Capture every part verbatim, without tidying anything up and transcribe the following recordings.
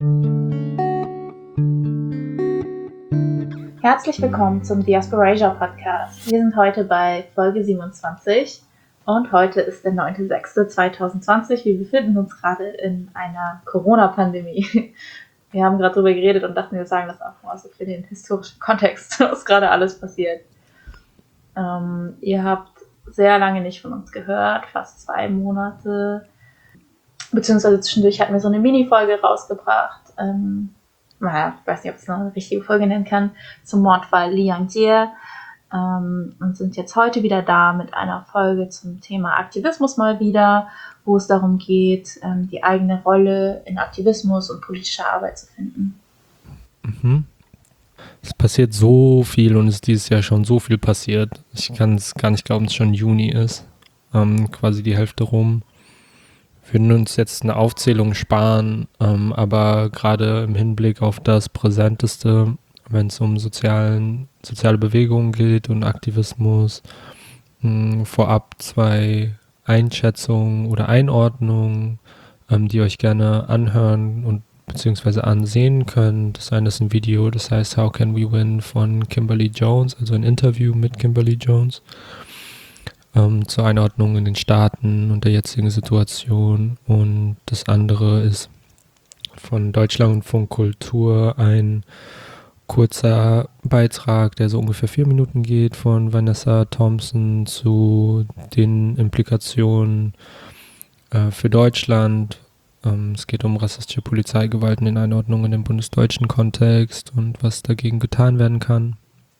Herzlich willkommen zum Diasporasia Podcast. Wir sind heute bei Folge siebenundzwanzig und heute ist der neunter sechster zweitausendzwanzig. Wir befinden uns gerade in einer Corona-Pandemie. Wir haben gerade darüber geredet und dachten, wir sagen das auch mal so für den historischen Kontext, was gerade alles passiert. Ähm, ihr habt sehr lange nicht von uns gehört, fast zwei Monate. Beziehungsweise zwischendurch hatten wir so eine Mini-Folge rausgebracht. Ähm, naja, ich weiß nicht, ob ich es noch eine richtige Folge nennen kann, zum Mordfall Li Yangjie. Ähm, und sind jetzt heute wieder da mit einer Folge zum Thema Aktivismus mal wieder, wo es darum geht, ähm, die eigene Rolle in Aktivismus und politischer Arbeit zu finden. Mhm. Es passiert so viel und es ist dieses Jahr schon so viel passiert. Ich kann es gar nicht glauben, dass es schon Juni ist. Ähm, quasi die Hälfte rum. Wir würden uns jetzt eine Aufzählung sparen, ähm, aber gerade im Hinblick auf das Präsenteste, wenn es um sozialen, soziale Bewegungen geht und Aktivismus, mh, vorab zwei Einschätzungen oder Einordnungen, ähm, die ihr euch gerne anhören und beziehungsweise ansehen könnt. Das eine ist ein Video, das heißt How Can We Win von Kimberly Jones, also ein Interview mit Kimberly Jones. Ähm, zur Einordnung in den Staaten und der jetzigen Situation. Und das andere ist von Deutschlandfunk Kultur ein kurzer Beitrag, der so ungefähr vier Minuten geht, von Vanessa Thompson zu den Implikationen äh, für Deutschland. Ähm, es geht um rassistische Polizeigewalt in den Einordnungen im bundesdeutschen Kontext und was dagegen getan werden kann.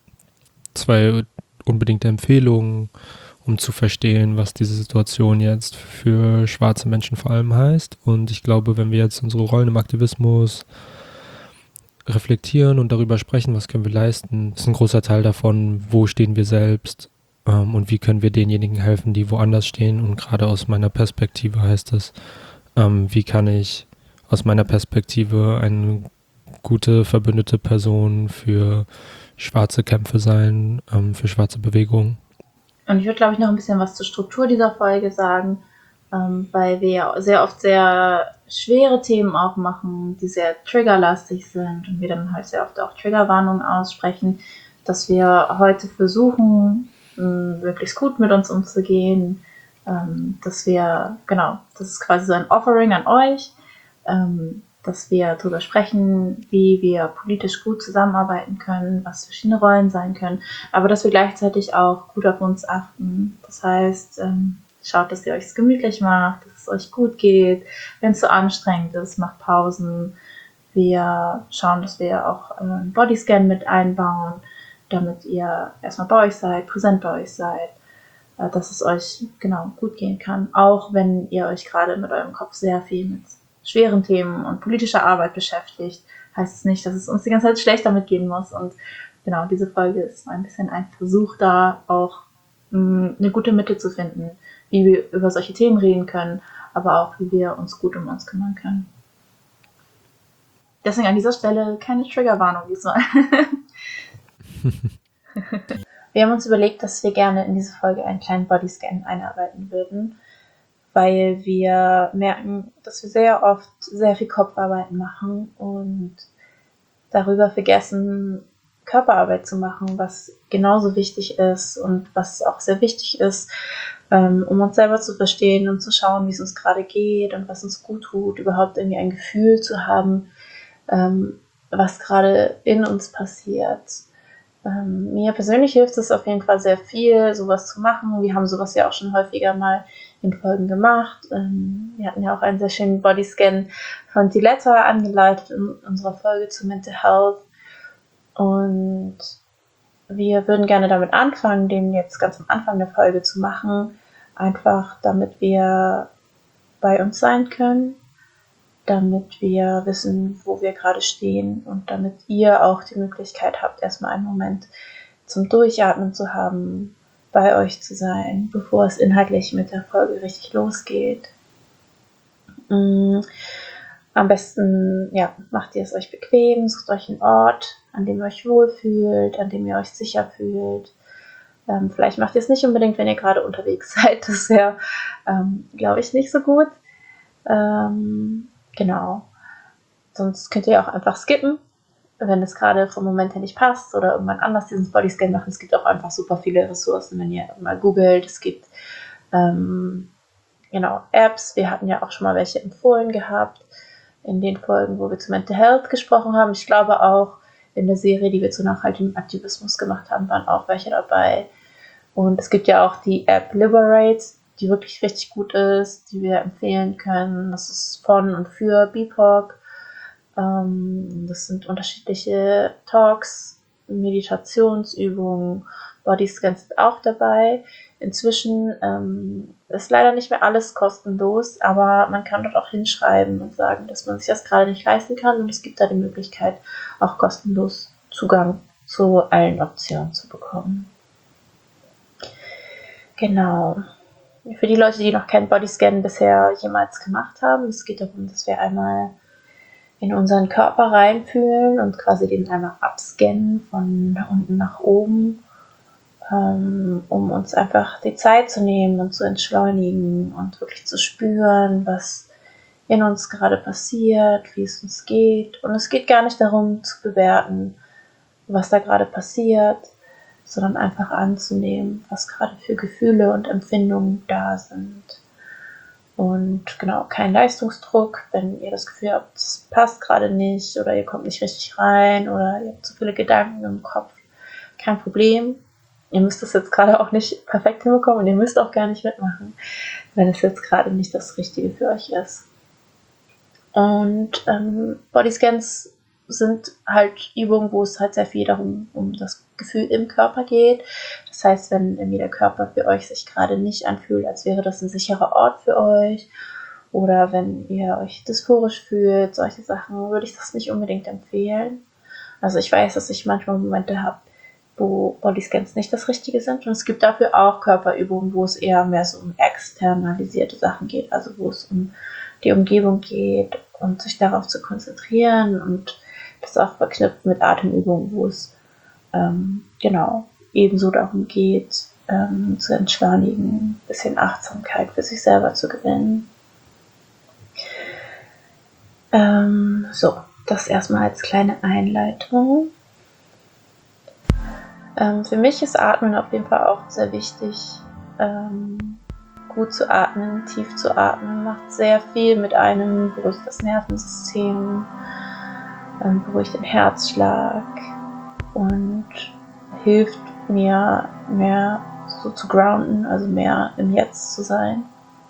Zwei unbedingte Empfehlungen, um zu verstehen, was diese Situation jetzt für schwarze Menschen vor allem heißt. Und ich glaube, wenn wir jetzt unsere Rollen im Aktivismus reflektieren und darüber sprechen, was können wir leisten, ist ein großer Teil davon, wo stehen wir selbst ähm, und wie können wir denjenigen helfen, die woanders stehen. Und gerade aus meiner Perspektive heißt es, ähm, wie kann ich aus meiner Perspektive eine gute verbündete Person für schwarze Kämpfe sein, ähm, für schwarze Bewegungen. Und ich würde, glaube ich, noch ein bisschen was zur Struktur dieser Folge sagen, ähm, weil wir ja sehr oft sehr schwere Themen auch machen, die sehr triggerlastig sind und wir dann halt sehr oft auch Triggerwarnungen aussprechen, dass wir heute versuchen, mh, möglichst gut mit uns umzugehen, ähm, dass wir, genau, das ist quasi so ein Offering an euch, ähm, dass wir darüber sprechen, wie wir politisch gut zusammenarbeiten können, was verschiedene Rollen sein können, aber dass wir gleichzeitig auch gut auf uns achten. Das heißt, ähm, schaut, dass ihr euch gemütlich macht, dass es euch gut geht. Wenn es zu anstrengend ist, macht Pausen. Wir schauen, dass wir auch äh, einen Bodyscan mit einbauen, damit ihr erstmal bei euch seid, präsent bei euch seid, äh, dass es euch genau gut gehen kann, auch wenn ihr euch gerade mit eurem Kopf sehr viel mit schweren Themen und politischer Arbeit beschäftigt, heißt es nicht, dass es uns die ganze Zeit schlecht damit gehen muss. Und genau, diese Folge ist ein bisschen ein Versuch da, auch mh, eine gute Mitte zu finden, wie wir über solche Themen reden können, aber auch wie wir uns gut um uns kümmern können. Deswegen an dieser Stelle keine Triggerwarnung diesmal. Wir haben uns überlegt, dass wir gerne in diese Folge einen kleinen Bodyscan einarbeiten würden, weil wir merken, dass wir sehr oft sehr viel Kopfarbeiten machen und darüber vergessen, Körperarbeit zu machen, was genauso wichtig ist und was auch sehr wichtig ist, ähm, um uns selber zu verstehen und zu schauen, wie es uns gerade geht und was uns gut tut, überhaupt irgendwie ein Gefühl zu haben, ähm, was gerade in uns passiert. Ähm, mir persönlich hilft es auf jeden Fall sehr viel, sowas zu machen. Wir haben sowas ja auch schon häufiger mal in Folgen gemacht. Ähm, wir hatten ja auch einen sehr schönen Bodyscan von Diletta angeleitet in unserer Folge zu Mental Health. Und wir würden gerne damit anfangen, den jetzt ganz am Anfang der Folge zu machen, einfach damit wir bei uns sein können, damit wir wissen, wo wir gerade stehen und damit ihr auch die Möglichkeit habt, erstmal einen Moment zum Durchatmen zu haben, bei euch zu sein, bevor es inhaltlich mit der Folge richtig losgeht. Am besten, ja, macht ihr es euch bequem, sucht euch einen Ort, an dem ihr euch wohlfühlt, an dem ihr euch sicher fühlt. Ähm, vielleicht macht ihr es nicht unbedingt, wenn ihr gerade unterwegs seid. Das wäre, ähm, glaube ich, nicht so gut. Ähm, genau. sonst könnt ihr auch einfach skippen, wenn es gerade vom Moment her nicht passt oder irgendwann anders diesen Bodyscan machen. Es gibt auch einfach super viele Ressourcen, wenn ihr mal googelt. Es gibt ähm, genau Apps. Wir hatten ja auch schon mal welche empfohlen gehabt in den Folgen, wo wir zu Mental Health gesprochen haben. Ich glaube auch in der Serie, die wir zu nachhaltigem Aktivismus gemacht haben, waren auch welche dabei. Und es gibt ja auch die App Liberate, die wirklich richtig gut ist, die wir empfehlen können. Das ist von und für B I P O C. Ähm, das sind unterschiedliche Talks, Meditationsübungen, Bodyscans sind auch dabei. Inzwischen ähm, ist leider nicht mehr alles kostenlos, aber man kann dort auch hinschreiben und sagen, dass man sich das gerade nicht leisten kann, und es gibt da die Möglichkeit, auch kostenlos Zugang zu allen Optionen zu bekommen. Genau. Für die Leute, die noch keinen Bodyscan bisher jemals gemacht haben, es geht darum, dass wir einmal in unseren Körper reinfühlen und quasi den einmal abscannen von unten nach oben, ähm, um uns einfach die Zeit zu nehmen und zu entschleunigen und wirklich zu spüren, was in uns gerade passiert, wie es uns geht. Und es geht gar nicht darum zu bewerten, was da gerade passiert, sondern einfach anzunehmen, was gerade für Gefühle und Empfindungen da sind. Und genau, kein Leistungsdruck, wenn ihr das Gefühl habt, es passt gerade nicht oder ihr kommt nicht richtig rein oder ihr habt zu viele Gedanken im Kopf. Kein Problem. Ihr müsst das jetzt gerade auch nicht perfekt hinbekommen und ihr müsst auch gar nicht mitmachen, wenn es jetzt gerade nicht das Richtige für euch ist. Und ähm, Bodyscans sind halt Übungen, wo es halt sehr viel darum um das Gefühl im Körper geht. Das heißt, wenn irgendwie der Körper für euch sich gerade nicht anfühlt, als wäre das ein sicherer Ort für euch, oder wenn ihr euch dysphorisch fühlt, solche Sachen, würde ich das nicht unbedingt empfehlen. Also ich weiß, dass ich manchmal Momente habe, wo Bodyscans nicht das Richtige sind, und es gibt dafür auch Körperübungen, wo es eher mehr so um externalisierte Sachen geht, also wo es um die Umgebung geht und sich darauf zu konzentrieren, und das auch verknüpft mit Atemübungen, wo es ähm, genau ebenso darum geht, ähm, zu entschleunigen, ein bisschen Achtsamkeit für sich selber zu gewinnen. Ähm, so, das erstmal als kleine Einleitung. Ähm, für mich ist Atmen auf jeden Fall auch sehr wichtig. Ähm, gut zu atmen, tief zu atmen, macht sehr viel mit einem, beruhigt das Nervensystem, ähm, beruhigt den Herzschlag und hilft mir mehr so zu grounden, also mehr im Jetzt zu sein.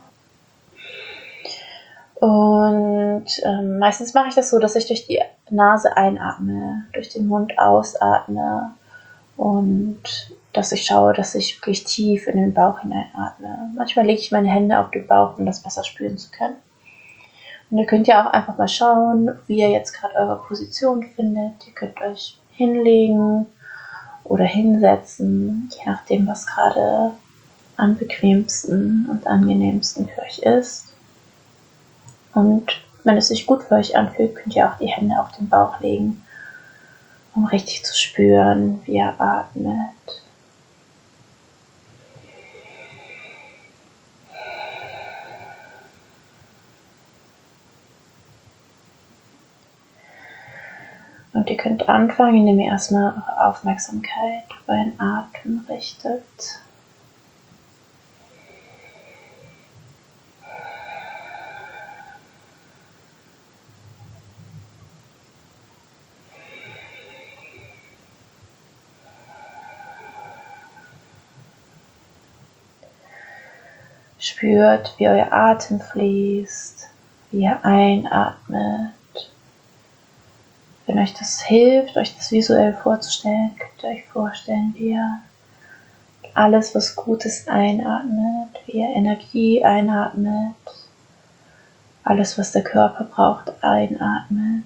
Und ähm, meistens mache ich das so, dass ich durch die Nase einatme, durch den Mund ausatme und dass ich schaue, dass ich wirklich tief in den Bauch hineinatme. Manchmal lege ich meine Hände auf den Bauch, um das besser spüren zu können. Und ihr könnt ja auch einfach mal schauen, wie ihr jetzt gerade eure Position findet. Ihr könnt euch hinlegen oder hinsetzen, je nachdem, was gerade am bequemsten und angenehmsten für euch ist. Und wenn es sich gut für euch anfühlt, könnt ihr auch die Hände auf den Bauch legen, um richtig zu spüren, wie ihr atmet. Und ihr könnt anfangen, indem ihr erstmal eure Aufmerksamkeit auf euren Atem richtet. Spürt, wie euer Atem fließt, wie ihr einatmet. Wenn euch das hilft, euch das visuell vorzustellen, könnt ihr euch vorstellen, wie ihr alles, was Gutes einatmet, wie ihr Energie einatmet, alles, was der Körper braucht, einatmet.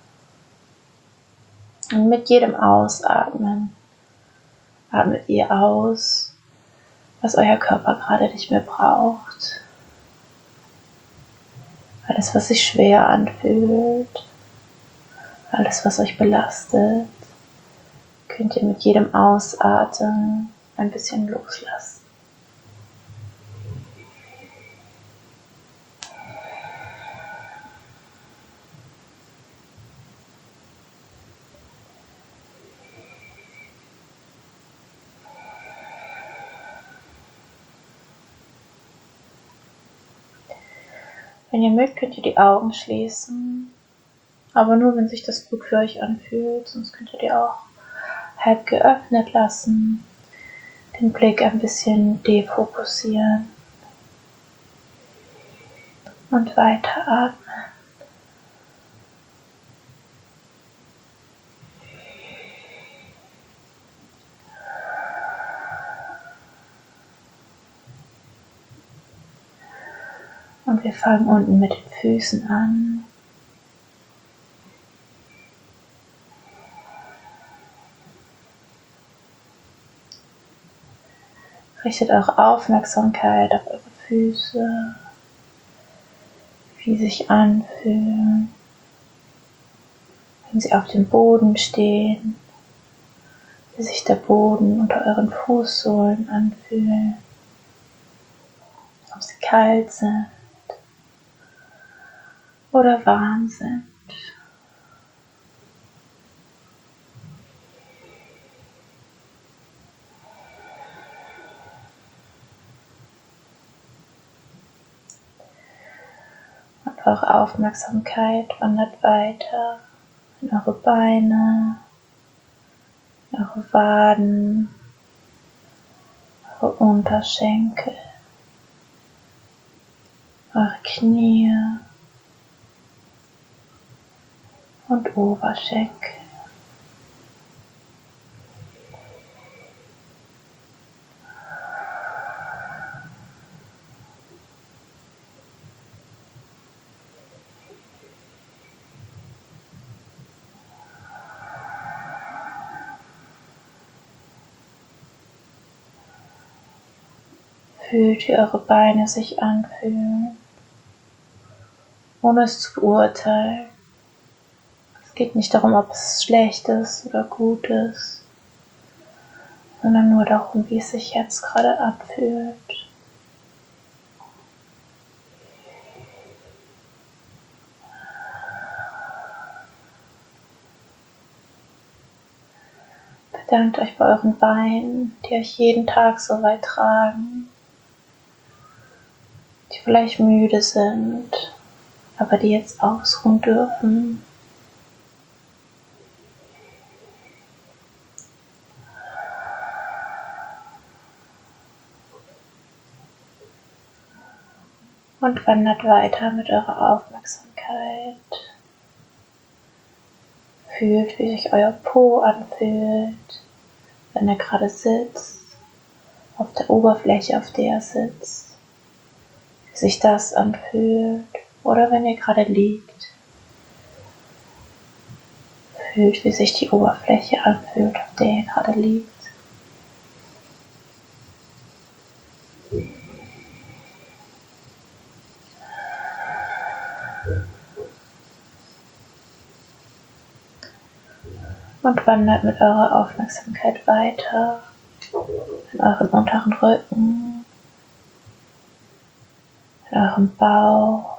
Und mit jedem Ausatmen atmet ihr aus, was euer Körper gerade nicht mehr braucht. Alles, was sich schwer anfühlt, alles, was euch belastet, könnt ihr mit jedem Ausatmen ein bisschen loslassen. Wenn ihr mögt, könnt ihr die Augen schließen, aber nur, wenn sich das gut für euch anfühlt, sonst könnt ihr die auch halb geöffnet lassen, den Blick ein bisschen defokussieren und weiter atmen. Und wir fangen unten mit den Füßen an. Richtet eure Aufmerksamkeit auf eure Füße, wie sie sich anfühlen, wenn sie auf dem Boden stehen, wie sich der Boden unter euren Fußsohlen anfühlt, ob sie kalt sind oder warm sind. Und eure Aufmerksamkeit wandert weiter in eure Beine, in eure Waden, eure Unterschenkel, eure Knie und Oberschenkel. Fühlt, wie eure Beine sich anfühlen, ohne es zu beurteilen. Es geht nicht darum, ob es schlecht ist oder gut ist, sondern nur darum, wie es sich jetzt gerade anfühlt. Bedankt euch bei euren Beinen, die euch jeden Tag so weit tragen, die vielleicht müde sind, aber die jetzt ausruhen dürfen. Und wandert weiter mit eurer Aufmerksamkeit. Fühlt, wie sich euer Po anfühlt, wenn er gerade sitzt, auf der Oberfläche, auf der er sitzt. Wie sich das anfühlt. Oder wenn ihr gerade liegt. Fühlt, wie sich die Oberfläche anfühlt, auf der ihr gerade liegt. Und wandert mit eurer Aufmerksamkeit weiter in euren unteren Rücken, in eurem Bauch,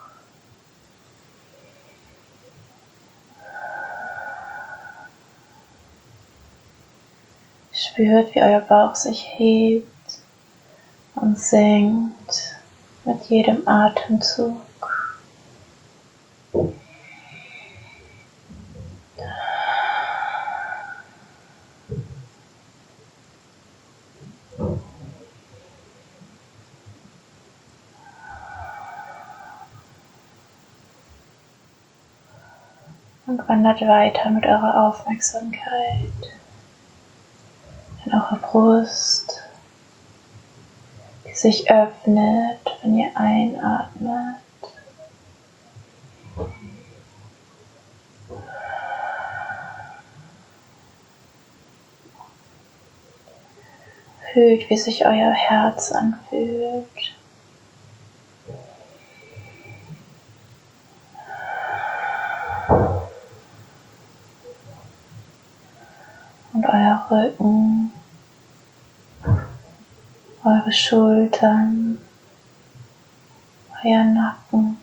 spürt, wie euer Bauch sich hebt und senkt mit jedem Atemzug. Und wandert weiter mit eurer Aufmerksamkeit in eure Brust, die sich öffnet, wenn ihr einatmet. Fühlt, wie sich euer Herz anfühlt. Und euer Rücken, eure Schultern, euer Nacken.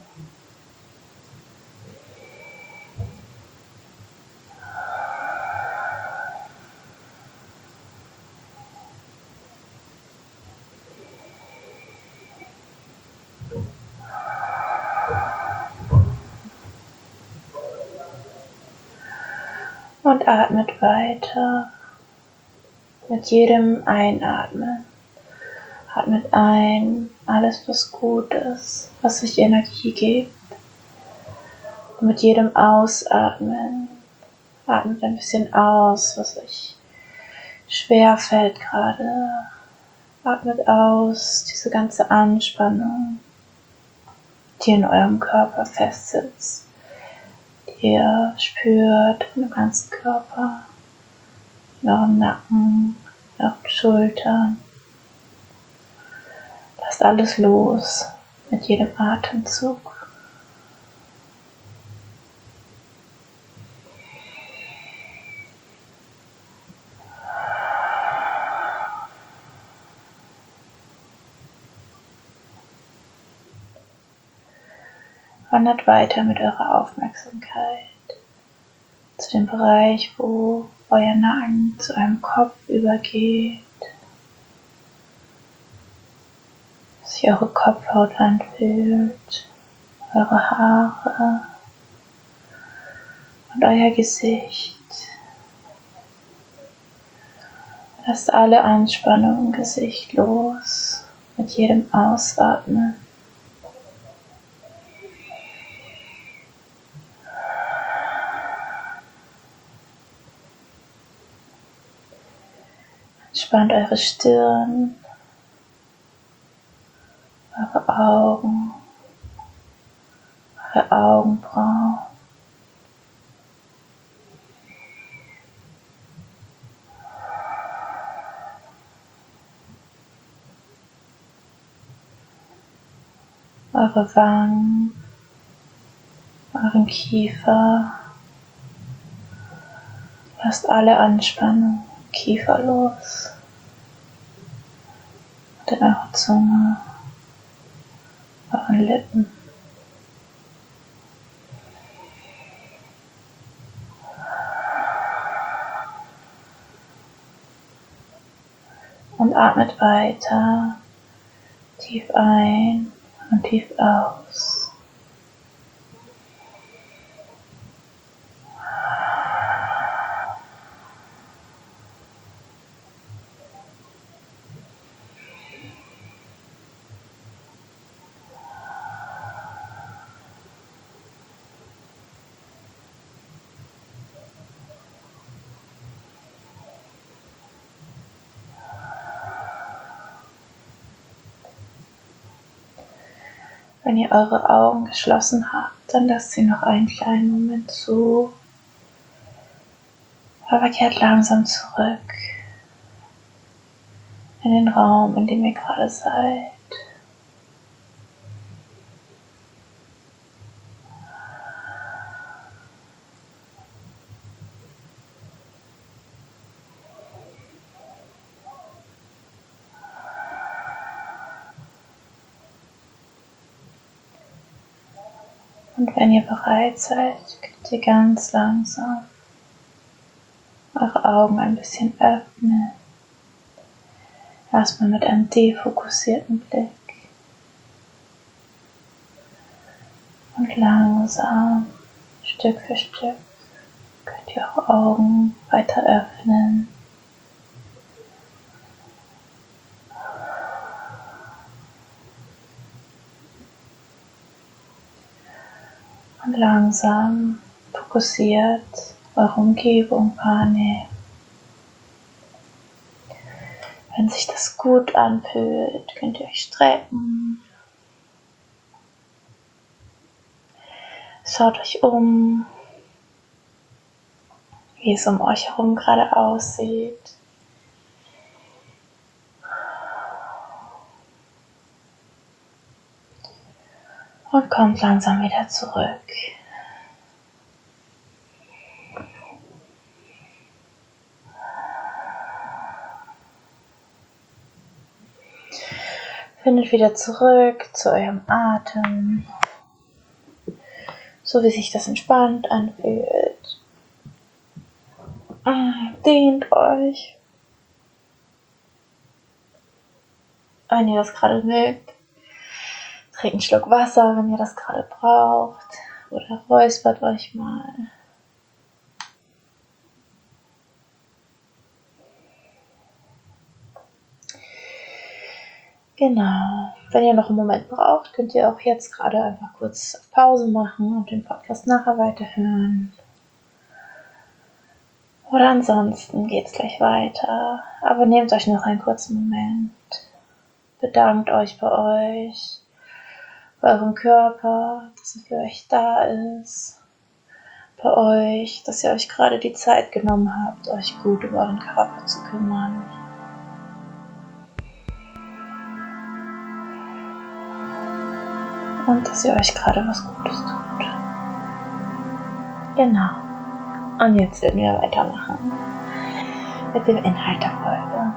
Und atmet weiter. Mit jedem Einatmen. Atmet ein, alles was gut ist, was sich Energie gibt. Und mit jedem Ausatmen atmet ein bisschen aus, was euch schwer fällt gerade. Atmet aus, diese ganze Anspannung, die in eurem Körper festsitzt, die ihr spürt im ganzen Körper, in eurem Nacken, in euren Schultern. Lasst alles los mit jedem Atemzug. Wandert weiter mit eurer Aufmerksamkeit zu dem Bereich, wo euer Nacken zu eurem Kopf übergeht, wie sich eure Kopfhaut anfühlt, eure Haare und euer Gesicht. Lasst alle Anspannung im Gesicht los mit jedem Ausatmen. Entspannt eure Stirn, eure Augen, eure Augenbrauen. Eure Wangen, euren Kiefer. Lasst alle Anspannung im Kiefer los. Und in eurer Zunge, euren Lippen. Und atmet weiter, tief ein und tief aus. Wenn ihr eure Augen geschlossen habt, dann lasst sie noch einen kleinen Moment zu. Aber kehrt langsam zurück in den Raum, in dem ihr gerade seid. Und wenn ihr bereit seid, könnt ihr ganz langsam eure Augen ein bisschen öffnen. Erstmal mit einem defokussierten Blick. Und langsam, Stück für Stück, könnt ihr eure Augen weiter öffnen. Und langsam fokussiert eure Umgebung wahrnehmen. Wenn sich das gut anfühlt, könnt ihr euch strecken. Schaut euch um, wie es um euch herum gerade aussieht. Und kommt langsam wieder zurück. Findet wieder zurück zu eurem Atem, so wie sich das entspannt anfühlt. Dehnt euch, wenn ihr das gerade mögt. Trinkt einen Schluck Wasser, wenn ihr das gerade braucht. Oder räuspert euch mal. Genau. Wenn ihr noch einen Moment braucht, könnt ihr auch jetzt gerade einfach kurz auf Pause machen und den Podcast nachher weiterhören. Oder ansonsten geht's gleich weiter. Aber nehmt euch noch einen kurzen Moment. Bedankt euch bei euch, bei eurem Körper, dass er für euch da ist. Bei euch, dass ihr euch gerade die Zeit genommen habt, euch gut um euren Körper zu kümmern. Und dass ihr euch gerade was Gutes tut. Genau. Und jetzt werden wir weitermachen mit dem Inhalt der Folge.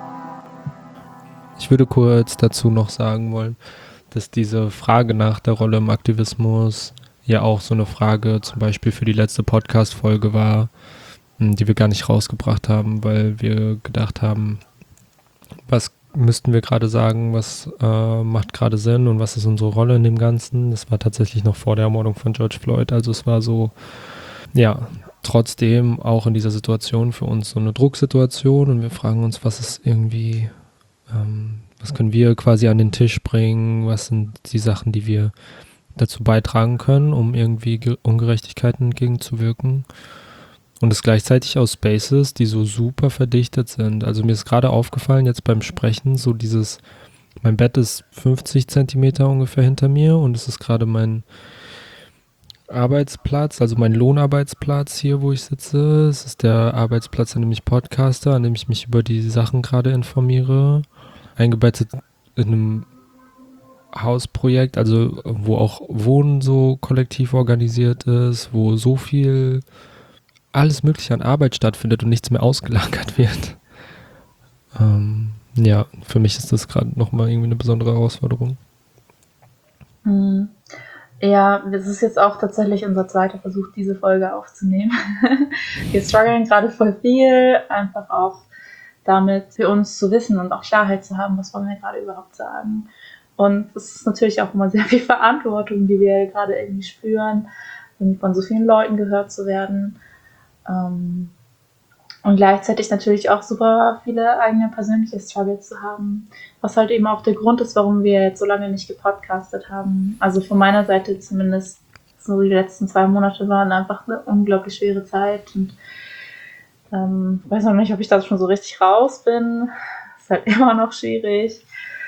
Ich würde kurz dazu noch sagen wollen, dass diese Frage nach der Rolle im Aktivismus ja auch so eine Frage zum Beispiel für die letzte Podcast-Folge war, die wir gar nicht rausgebracht haben, weil wir gedacht haben, was müssten wir gerade sagen, was äh, macht gerade Sinn und was ist unsere Rolle in dem Ganzen. Das war tatsächlich noch vor der Ermordung von George Floyd, also es war so, ja, trotzdem auch in dieser Situation für uns so eine Drucksituation und wir fragen uns, was ist irgendwie, ähm, was können wir quasi an den Tisch bringen, was sind die Sachen, die wir dazu beitragen können, um irgendwie Ge- Ungerechtigkeiten entgegenzuwirken. Und es gleichzeitig aus Spaces, die so super verdichtet sind. Also mir ist gerade aufgefallen, jetzt beim Sprechen, so dieses, mein Bett ist fünfzig Zentimeter ungefähr hinter mir und es ist gerade mein Arbeitsplatz, also mein Lohnarbeitsplatz hier, wo ich sitze. Es ist der Arbeitsplatz, an dem ich podcaste, an dem ich mich über die Sachen gerade informiere. Eingebettet in einem Hausprojekt, also wo auch Wohnen so kollektiv organisiert ist, wo so viel alles Mögliche an Arbeit stattfindet und nichts mehr ausgelagert wird. Ähm, ja, für mich ist das gerade nochmal irgendwie eine besondere Herausforderung. Hm. Ja, es ist jetzt auch tatsächlich unser zweiter Versuch, diese Folge aufzunehmen. Wir strugglen gerade voll viel, einfach auch damit für uns zu wissen und auch Klarheit zu haben, was wollen wir gerade überhaupt sagen. Und es ist natürlich auch immer sehr viel Verantwortung, die wir gerade irgendwie spüren, von so vielen Leuten gehört zu werden. Ähm, und gleichzeitig natürlich auch super viele eigene persönliche Struggles zu haben, was halt eben auch der Grund ist, warum wir jetzt so lange nicht gepodcastet haben. Also von meiner Seite zumindest, so die letzten zwei Monate waren einfach eine unglaublich schwere Zeit und ähm, weiß noch nicht, ob ich da schon so richtig raus bin. Ist halt immer noch schwierig.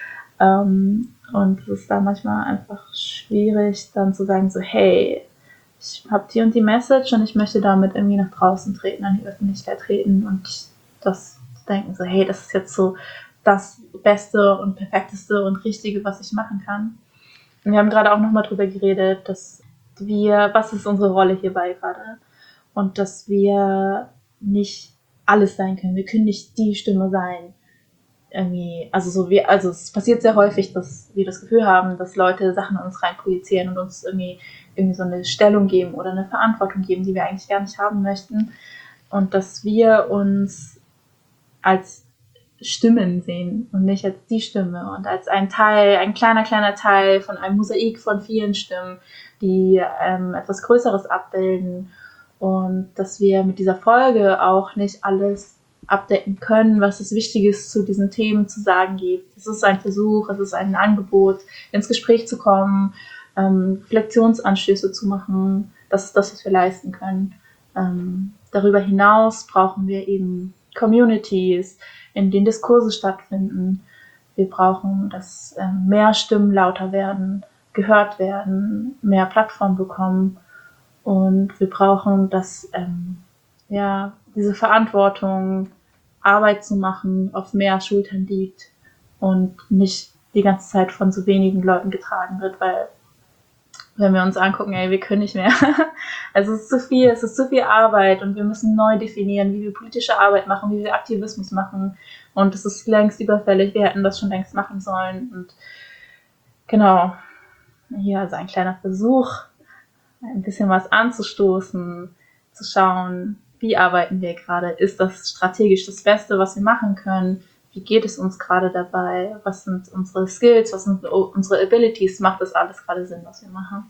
Ähm, und es ist da manchmal einfach schwierig, dann zu sagen so, hey, ich habe die und die Message und ich möchte damit irgendwie nach draußen treten, an die Öffentlichkeit treten und das denken so, hey, das ist jetzt so das Beste und Perfekteste und Richtige, was ich machen kann. Und wir haben gerade auch nochmal drüber geredet, dass wir, was ist unsere Rolle hierbei gerade? Und dass wir nicht alles sein können. Wir können nicht die Stimme sein. Irgendwie, also so wie, also es passiert sehr häufig, dass wir das Gefühl haben, dass Leute Sachen in uns reinprojizieren und uns irgendwie, irgendwie so eine Stellung geben oder eine Verantwortung geben, die wir eigentlich gar nicht haben möchten. Und dass wir uns als Stimmen sehen und nicht als die Stimme und als ein Teil, ein kleiner, kleiner Teil von einem Mosaik von vielen Stimmen, die ähm, etwas Größeres abbilden und dass wir mit dieser Folge auch nicht alles abdecken können, was es Wichtiges zu diesen Themen zu sagen gibt. Es ist ein Versuch, es ist ein Angebot, ins Gespräch zu kommen, ähm, Reflexionsanstöße zu machen. Das ist das, was wir leisten können. Ähm, darüber hinaus brauchen wir eben Communities, in denen Diskurse stattfinden. Wir brauchen, dass ähm, mehr Stimmen lauter werden, gehört werden, mehr Plattform bekommen. Und wir brauchen, dass ähm, ja, diese Verantwortung, Arbeit zu machen, auf mehr Schultern liegt und nicht die ganze Zeit von so wenigen Leuten getragen wird, weil wenn wir uns angucken, ey, wir können nicht mehr. Also es ist zu viel, es ist zu viel Arbeit und wir müssen neu definieren, wie wir politische Arbeit machen, wie wir Aktivismus machen und es ist längst überfällig, wir hätten das schon längst machen sollen und genau, hier also ein kleiner Versuch, ein bisschen was anzustoßen, zu schauen, wie arbeiten wir gerade, ist das strategisch das Beste, was wir machen können, wie geht es uns gerade dabei, was sind unsere Skills, was sind unsere Abilities, macht das alles gerade Sinn, was wir machen.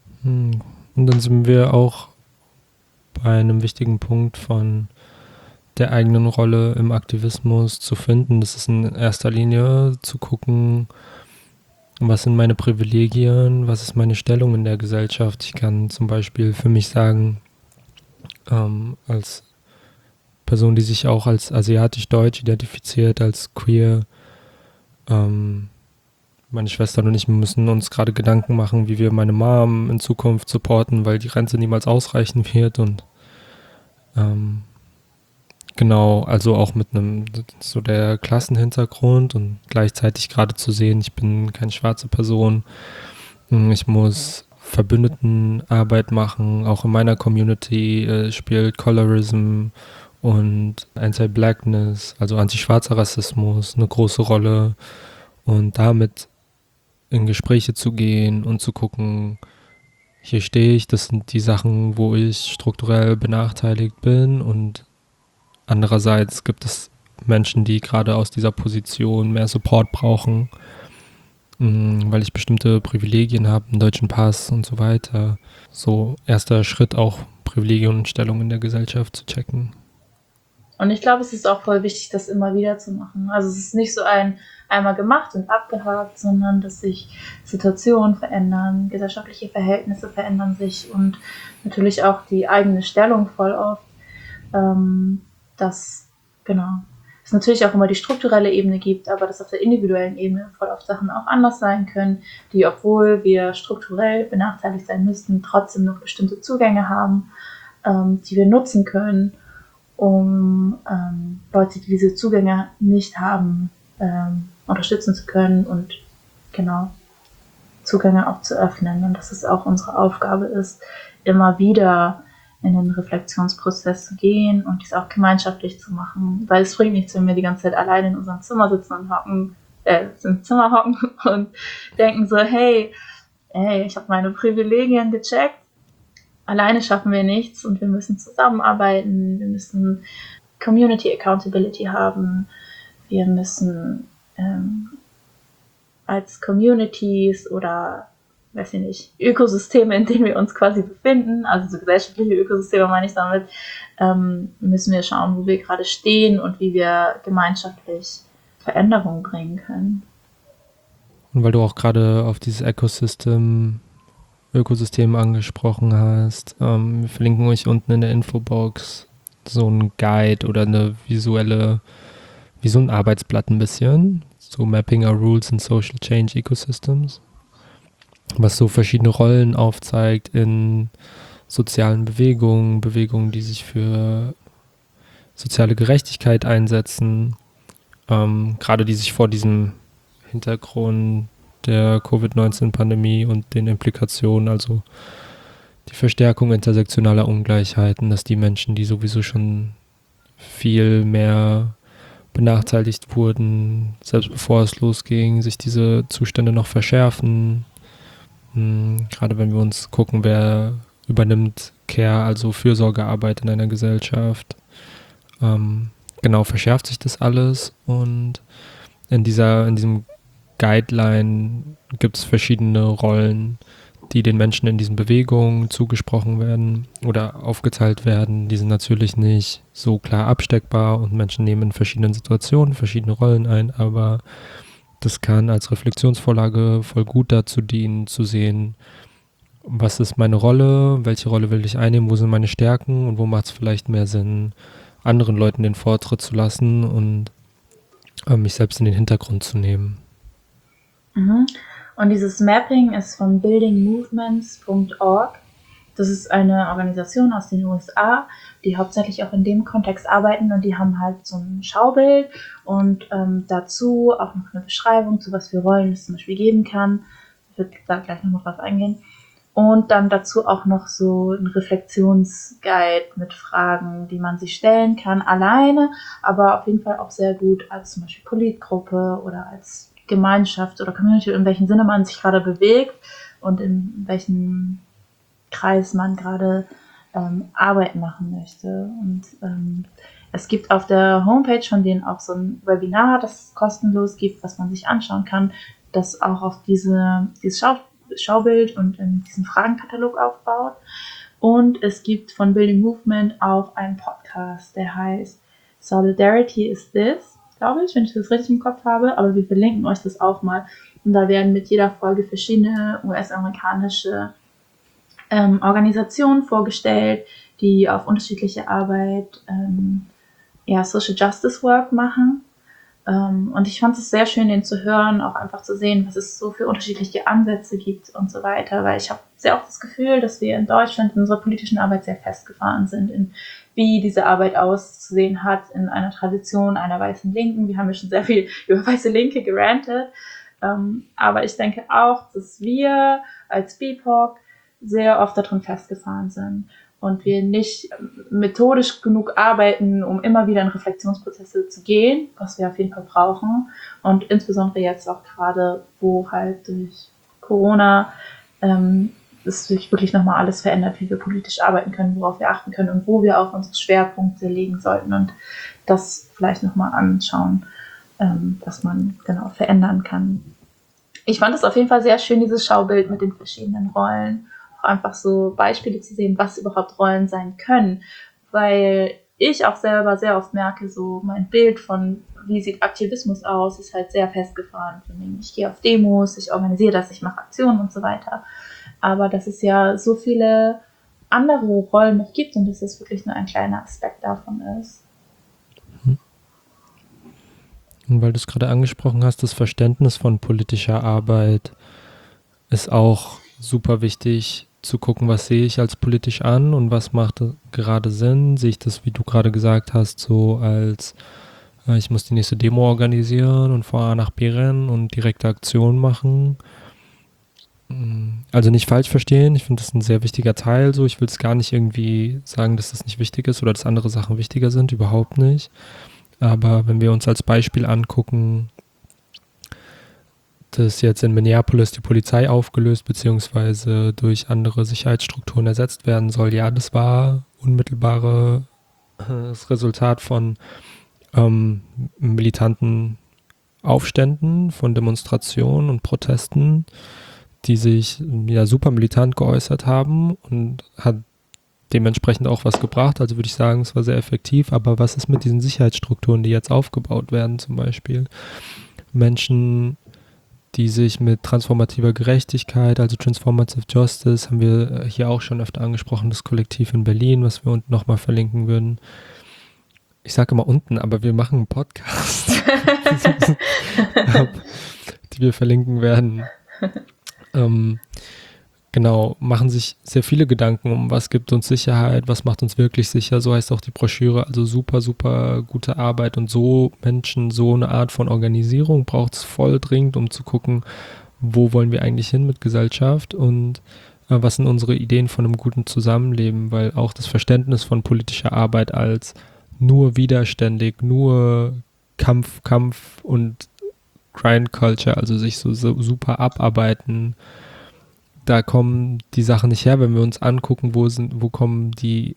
Und dann sind wir auch bei einem wichtigen Punkt von der eigenen Rolle im Aktivismus zu finden. Das ist in erster Linie zu gucken, was sind meine Privilegien, was ist meine Stellung in der Gesellschaft. Ich kann zum Beispiel für mich sagen, ähm, als Person, die sich auch als asiatisch-deutsch identifiziert, als queer, ähm, meine Schwester und ich müssen uns gerade Gedanken machen, wie wir meine Mom in Zukunft supporten, weil die Rente niemals ausreichen wird und ähm, genau, also auch mit einem so der Klassenhintergrund und gleichzeitig gerade zu sehen, ich bin keine schwarze Person, ich muss Verbündetenarbeit machen, auch in meiner Community äh, spielt Colorism und Anti-Blackness, also anti-schwarzer Rassismus eine große Rolle und damit in Gespräche zu gehen und zu gucken, hier stehe ich, das sind die Sachen, wo ich strukturell benachteiligt bin und andererseits gibt es Menschen, die gerade aus dieser Position mehr Support brauchen, weil ich bestimmte Privilegien habe, einen deutschen Pass und so weiter. So erster Schritt auch Privilegien und Stellung in der Gesellschaft zu checken. Und ich glaube, es ist auch voll wichtig, das immer wieder zu machen. Also es ist nicht so ein einmal gemacht und abgehakt, sondern dass sich Situationen verändern, gesellschaftliche Verhältnisse verändern sich und natürlich auch die eigene Stellung voll oft. Ähm, dass, genau, es natürlich auch immer die strukturelle Ebene gibt, aber dass auf der individuellen Ebene voll oft Sachen auch anders sein können, die, obwohl wir strukturell benachteiligt sein müssten, trotzdem noch bestimmte Zugänge haben, ähm, die wir nutzen können, um ähm, Leute, die diese Zugänge nicht haben, ähm, unterstützen zu können und genau Zugänge auch zu öffnen. Und dass es auch unsere Aufgabe ist, immer wieder in den Reflexionsprozess zu gehen und dies auch gemeinschaftlich zu machen. Weil es bringt nichts, wenn wir die ganze Zeit alleine in unserem Zimmer sitzen und hocken, äh, im Zimmer hocken und denken so, hey, hey, ich habe meine Privilegien gecheckt, alleine schaffen wir nichts und wir müssen zusammenarbeiten, wir müssen Community Accountability haben, wir müssen ähm, als Communities oder, weiß ich nicht, Ökosysteme, in denen wir uns quasi befinden, also so gesellschaftliche Ökosysteme meine ich damit, ähm, müssen wir schauen, wo wir gerade stehen und wie wir gemeinschaftlich Veränderungen bringen können. Und weil du auch gerade auf dieses Ecosystem Ökosystem angesprochen hast. Ähm, wir verlinken euch unten in der Infobox so einen Guide oder eine visuelle, wie so ein Arbeitsblatt ein bisschen, so Mapping Our Rules in Social Change Ecosystems, was so verschiedene Rollen aufzeigt in sozialen Bewegungen, Bewegungen, die sich für soziale Gerechtigkeit einsetzen, ähm, gerade die sich vor diesem Hintergrund der Covid neunzehn Pandemie und den Implikationen, also die Verstärkung intersektionaler Ungleichheiten, dass die Menschen, die sowieso schon viel mehr benachteiligt wurden, selbst bevor es losging, sich diese Zustände noch verschärfen. Hm, gerade wenn wir uns gucken, wer übernimmt Care, also Fürsorgearbeit in einer Gesellschaft. Ähm, genau, verschärft sich das alles und in dieser, in diesem Guideline gibt es verschiedene Rollen, die den Menschen in diesen Bewegungen zugesprochen werden oder aufgeteilt werden. Die sind natürlich nicht so klar absteckbar und Menschen nehmen in verschiedenen Situationen verschiedene Rollen ein, aber das kann als Reflexionsvorlage voll gut dazu dienen, zu sehen, was ist meine Rolle, welche Rolle will ich einnehmen, wo sind meine Stärken und wo macht es vielleicht mehr Sinn, anderen Leuten den Vortritt zu lassen und äh, mich selbst in den Hintergrund zu nehmen. Mhm. Und dieses Mapping ist von building movements Punkt org. Das ist eine Organisation aus den U S A, die hauptsächlich auch in dem Kontext arbeiten und die haben halt so ein Schaubild und ähm, dazu auch noch eine Beschreibung, zu was für Rollen es zum Beispiel geben kann. Ich würde da gleich nochmal drauf eingehen. Und dann dazu auch noch so ein Reflexionsguide mit Fragen, die man sich stellen kann, alleine, aber auf jeden Fall auch sehr gut als zum Beispiel Politgruppe oder als Gemeinschaft oder Community, in welchem Sinne man sich gerade bewegt und in welchem Kreis man gerade ähm, Arbeit machen möchte. Und ähm, es gibt auf der Homepage von denen auch so ein Webinar, das es kostenlos gibt, was man sich anschauen kann, das auch auf diese, dieses Schau Schaubild und in diesen Fragenkatalog aufbaut. Und es gibt von Building Movement auch einen Podcast, der heißt Solidarity is this, glaube ich, wenn ich das richtig im Kopf habe, aber wir verlinken euch das auch mal. Und da werden mit jeder Folge verschiedene U S-amerikanische ähm, Organisationen vorgestellt, die auf unterschiedliche Arbeit ähm, ja, Social Justice Work machen. Ähm, und ich fand es sehr schön, den zu hören, auch einfach zu sehen, was es so für unterschiedliche Ansätze gibt und so weiter, weil ich habe sehr oft das Gefühl, dass wir in Deutschland in unserer politischen Arbeit sehr festgefahren sind, in wie diese Arbeit auszusehen hat in einer Tradition einer weißen Linken. Wir haben ja schon sehr viel über weiße Linke gerantet, ähm, aber ich denke auch, dass wir als B I P O C sehr oft darin festgefahren sind und wir nicht methodisch genug arbeiten, um immer wieder in Reflexionsprozesse zu gehen, was wir auf jeden Fall brauchen. Und insbesondere jetzt auch gerade, wo halt durch Corona ähm, es sich wirklich nochmal alles verändert, wie wir politisch arbeiten können, worauf wir achten können und wo wir auch unsere Schwerpunkte legen sollten und das vielleicht nochmal anschauen, ähm, was man genau verändern kann. Ich fand es auf jeden Fall sehr schön, dieses Schaubild mit den verschiedenen Rollen, einfach so Beispiele zu sehen, was überhaupt Rollen sein können, weil ich auch selber sehr oft merke, so mein Bild von, wie sieht Aktivismus aus, ist halt sehr festgefahren. Ich gehe auf Demos, ich organisiere das, ich mache Aktionen und so weiter. Aber dass es ja so viele andere Rollen noch gibt und dass es wirklich nur ein kleiner Aspekt davon ist. Und weil du es gerade angesprochen hast, das Verständnis von politischer Arbeit ist auch super wichtig zu gucken, was sehe ich als politisch an und was macht gerade Sinn. Sehe ich das, wie du gerade gesagt hast, so als äh, ich muss die nächste Demo organisieren und von A nach B rennen und direkte Aktionen machen. Also nicht falsch verstehen, ich finde das ein sehr wichtiger Teil. So, ich will es gar nicht irgendwie sagen, dass das nicht wichtig ist oder dass andere Sachen wichtiger sind, überhaupt nicht. Aber wenn wir uns als Beispiel angucken, dass jetzt in Minneapolis die Polizei aufgelöst bzw. durch andere Sicherheitsstrukturen ersetzt werden soll, ja, das war unmittelbares Resultat von ähm, militanten Aufständen, von Demonstrationen und Protesten, die sich ja super militant geäußert haben und hat dementsprechend auch was gebracht. Also würde ich sagen, es war sehr effektiv. Aber was ist mit diesen Sicherheitsstrukturen, die jetzt aufgebaut werden zum Beispiel? Menschen, die sich mit transformativer Gerechtigkeit, also Transformative Justice, haben wir hier auch schon öfter angesprochen, das Kollektiv in Berlin, was wir unten nochmal verlinken würden. Ich sage immer unten, aber wir machen einen Podcast, die wir verlinken werden. Ähm, genau, machen sich sehr viele Gedanken um, was gibt uns Sicherheit, was macht uns wirklich sicher, so heißt auch die Broschüre, also super, super gute Arbeit und so Menschen, so eine Art von Organisierung braucht es voll dringend, um zu gucken, wo wollen wir eigentlich hin mit Gesellschaft und äh, was sind unsere Ideen von einem guten Zusammenleben, weil auch das Verständnis von politischer Arbeit als nur widerständig, nur Kampf, Kampf und Grind Culture, also sich so, so super abarbeiten, da kommen die Sachen nicht her, wenn wir uns angucken, wo sind, wo kommen die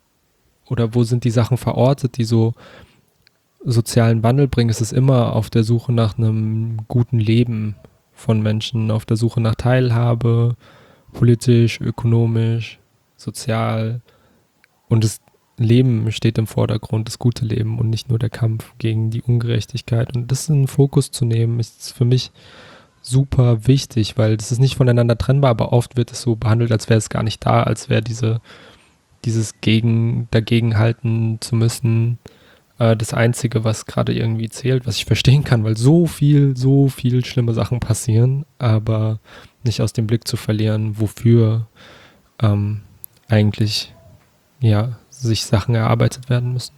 oder wo sind die Sachen verortet, die so sozialen Wandel bringen. Es ist immer auf der Suche nach einem guten Leben von Menschen, auf der Suche nach Teilhabe, politisch, ökonomisch, sozial. Und das Leben steht im Vordergrund, das gute Leben und nicht nur der Kampf gegen die Ungerechtigkeit. Und das in den Fokus zu nehmen, ist für mich super wichtig, weil das ist nicht voneinander trennbar, aber oft wird es so behandelt, als wäre es gar nicht da, als wäre diese, dieses gegen, dagegen halten zu müssen, äh, das Einzige, was gerade irgendwie zählt, was ich verstehen kann, weil so viel, so viel schlimme Sachen passieren, aber nicht aus dem Blick zu verlieren, wofür ähm, eigentlich ja, sich Sachen erarbeitet werden müssen.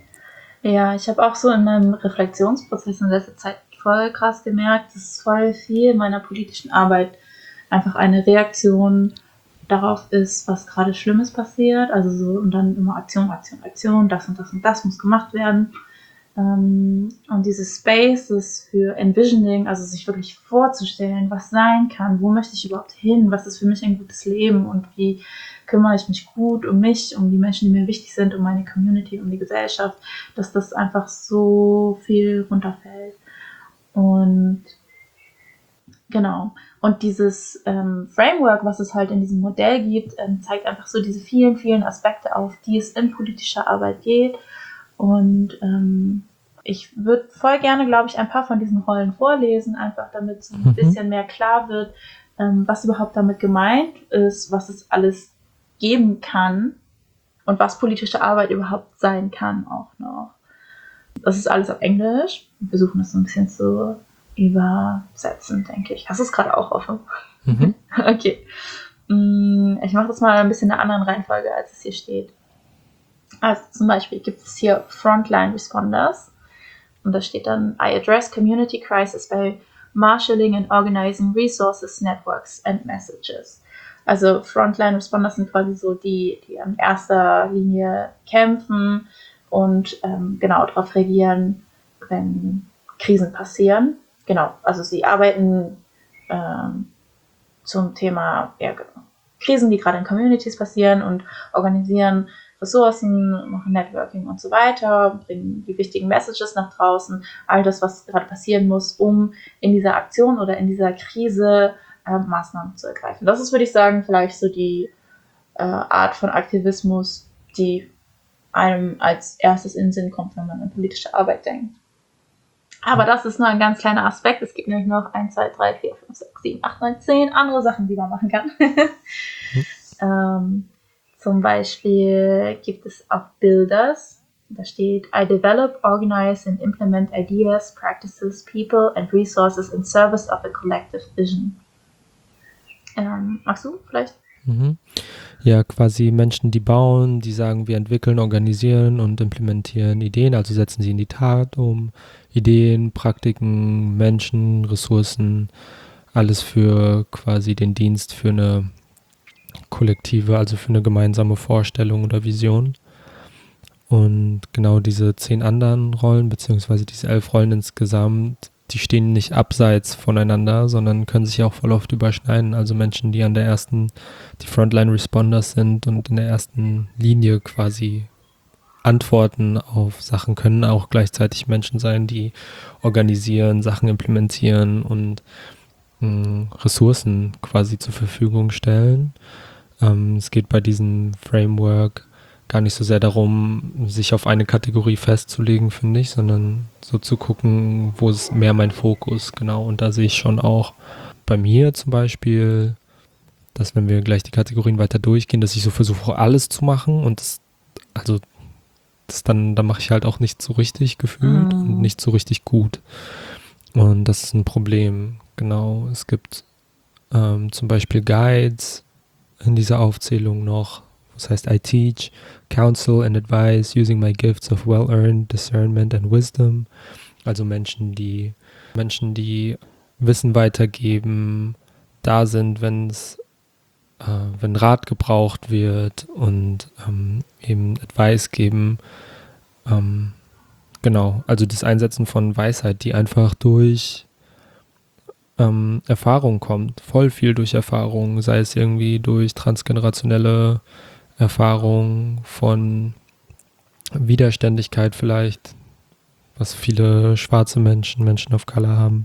Ja, ich habe auch so in meinem Reflexionsprozess in letzter Zeit voll krass gemerkt, dass voll viel meiner politischen Arbeit einfach eine Reaktion darauf ist, was gerade Schlimmes passiert. Also so und dann immer Aktion, Aktion, Aktion, das und das und das muss gemacht werden. Ähm, und dieses Spaces für Envisioning, also sich wirklich vorzustellen, was sein kann, wo möchte ich überhaupt hin, was ist für mich ein gutes Leben und wie kümmere ich mich gut um mich, um die Menschen, die mir wichtig sind, um meine Community, um die Gesellschaft, dass das einfach so viel runterfällt. Und genau. Und dieses ähm, Framework, was es halt in diesem Modell gibt, ähm, zeigt einfach so diese vielen, vielen Aspekte auf, die es in politischer Arbeit geht. Und ähm, ich würde voll gerne, glaube ich, ein paar von diesen Rollen vorlesen, einfach damit so ein Mhm. bisschen mehr klar wird, ähm, was überhaupt damit gemeint ist, was es alles geben kann und was politische Arbeit überhaupt sein kann auch noch. Das ist alles auf Englisch. Wir versuchen das so ein bisschen zu übersetzen, denke ich. Hast du es gerade auch offen? Mhm. Okay. Ich mache das mal ein bisschen in einer anderen Reihenfolge, als es hier steht. Also zum Beispiel gibt es hier Frontline Responders. Und da steht dann, I address community crisis by marshalling and organizing resources, networks and messages. Also Frontline Responders sind quasi so die, die an erster Linie kämpfen und ähm, genau darauf reagieren, wenn Krisen passieren. Genau, also sie arbeiten ähm, zum Thema ja, Krisen, die gerade in Communities passieren und organisieren Ressourcen, machen Networking und so weiter, bringen die wichtigen Messages nach draußen, all das, was gerade passieren muss, um in dieser Aktion oder in dieser Krise äh, Maßnahmen zu ergreifen. Das ist, würde ich sagen, vielleicht so die äh, Art von Aktivismus, die einem als erstes in den Sinn kommt, wenn man an politische Arbeit denkt. Aber das ist nur ein ganz kleiner Aspekt. Es gibt nämlich noch eins, zwei, drei, vier, fünf, sechs, sieben, acht, neun, zehn andere Sachen, die man machen kann. mhm. ähm, zum Beispiel gibt es auch Builders. Da steht, I develop, organize and implement ideas, practices, people and resources in service of a collective vision. Ähm, magst du vielleicht? Mhm. Ja, quasi Menschen, die bauen, die sagen, wir entwickeln, organisieren und implementieren Ideen, also setzen sie in die Tat um. Ideen, Praktiken, Menschen, Ressourcen, alles für quasi den Dienst für eine kollektive, also für eine gemeinsame Vorstellung oder Vision. Und genau diese zehn anderen Rollen, beziehungsweise diese elf Rollen insgesamt, die stehen nicht abseits voneinander, sondern können sich auch voll oft überschneiden. Also Menschen, die an der ersten, die Frontline Responders sind und in der ersten Linie quasi antworten auf Sachen, können auch gleichzeitig Menschen sein, die organisieren, Sachen implementieren und mh, Ressourcen quasi zur Verfügung stellen. Ähm, es geht bei diesem Framework gar nicht so sehr darum, sich auf eine Kategorie festzulegen, finde ich, sondern so zu gucken, wo ist mehr mein Fokus, genau. Und da sehe ich schon auch bei mir zum Beispiel, dass wenn wir gleich die Kategorien weiter durchgehen, dass ich so versuche, alles zu machen und das, also das dann, da mache ich halt auch nicht so richtig gefühlt mm. und nicht so richtig gut. Und das ist ein Problem, genau. Es gibt ähm, zum Beispiel Guides in dieser Aufzählung noch. Das heißt, I teach, counsel and advise using my gifts of well-earned discernment and wisdom. Also Menschen, die Menschen, die Wissen weitergeben, da sind, wenn es äh, wenn Rat gebraucht wird und ähm, eben Advice geben. Ähm, genau, also das Einsetzen von Weisheit, die einfach durch ähm, Erfahrung kommt, voll viel durch Erfahrung, sei es irgendwie durch transgenerationelle Erfahrung von Widerständigkeit vielleicht, was viele schwarze Menschen, Menschen of Color haben,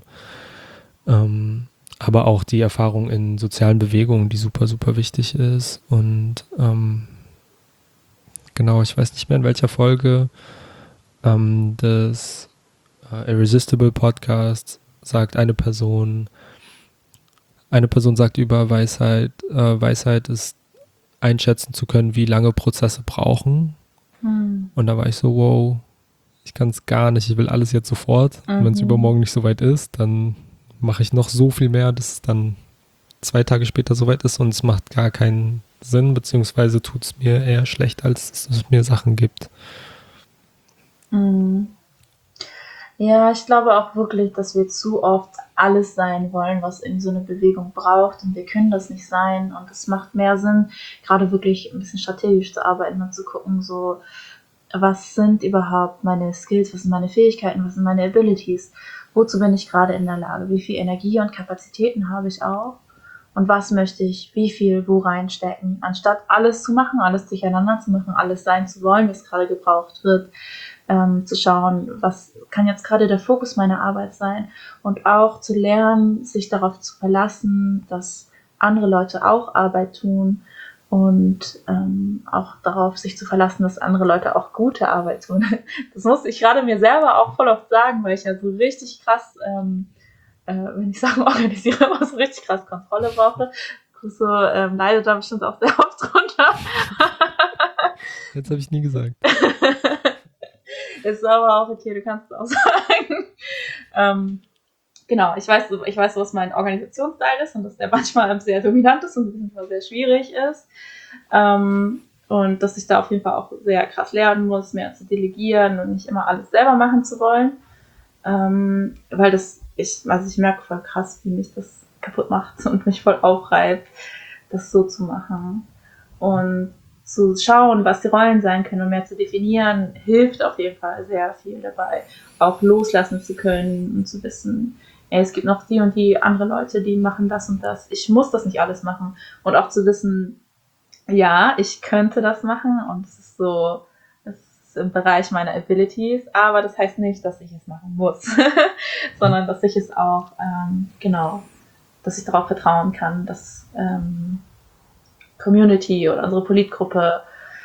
ähm, aber auch die Erfahrung in sozialen Bewegungen, die super, super wichtig ist. Und ähm, genau, ich weiß nicht mehr, in welcher Folge ähm, des äh, Irresistible Podcasts sagt eine Person, eine Person sagt über Weisheit, äh, Weisheit ist einschätzen zu können, wie lange Prozesse brauchen. Hm. Und da war ich so, wow, ich kann es gar nicht, ich will alles jetzt sofort. Mhm. Und wenn es übermorgen nicht soweit ist, dann mache ich noch so viel mehr, dass es dann zwei Tage später soweit ist und es macht gar keinen Sinn, beziehungsweise tut es mir eher schlecht, als es mir Sachen gibt. Mhm. Ja, ich glaube auch wirklich, dass wir zu oft alles sein wollen, was in so eine Bewegung braucht, und wir können das nicht sein, und es macht mehr Sinn, gerade wirklich ein bisschen strategisch zu arbeiten und zu gucken, so, was sind überhaupt meine Skills, was sind meine Fähigkeiten, was sind meine Abilities, wozu bin ich gerade in der Lage, wie viel Energie und Kapazitäten habe ich auch und was möchte ich, wie viel wo reinstecken, anstatt alles zu machen, alles durcheinander zu machen, alles sein zu wollen, was gerade gebraucht wird. Ähm, zu schauen, was kann jetzt gerade der Fokus meiner Arbeit sein, und auch zu lernen, sich darauf zu verlassen, dass andere Leute auch Arbeit tun und ähm, auch darauf sich zu verlassen, dass andere Leute auch gute Arbeit tun. Das muss ich gerade mir selber auch voll oft sagen, weil ich ja so richtig krass, ähm, äh, wenn ich Sachen organisiere, immer so richtig krass Kontrolle brauche. So ähm, leidet da bestimmt auch sehr oft drunter. Jetzt habe ich nie gesagt. Ist aber auch okay, du kannst es auch sagen. ähm, Genau, ich weiß, ich weiß, was mein Organisationsteil ist und dass der manchmal sehr dominant ist und manchmal sehr schwierig ist. Ähm, und dass ich da auf jeden Fall auch sehr krass lernen muss, mehr zu delegieren und nicht immer alles selber machen zu wollen. Ähm, weil das, ich, also ich merke voll krass, wie mich das kaputt macht und mich voll aufreibt, das so zu machen. Und zu schauen, was die Rollen sein können und mehr zu definieren, hilft auf jeden Fall sehr viel dabei. Auch loslassen zu können und zu wissen, ey, es gibt noch die und die andere Leute, die machen das und das. Ich muss das nicht alles machen. Und auch zu wissen, ja, ich könnte das machen und es ist so, es ist im Bereich meiner Abilities, aber das heißt nicht, dass ich es machen muss, sondern dass ich es auch, ähm, genau, dass ich darauf vertrauen kann, dass ähm, Community oder unsere Politgruppe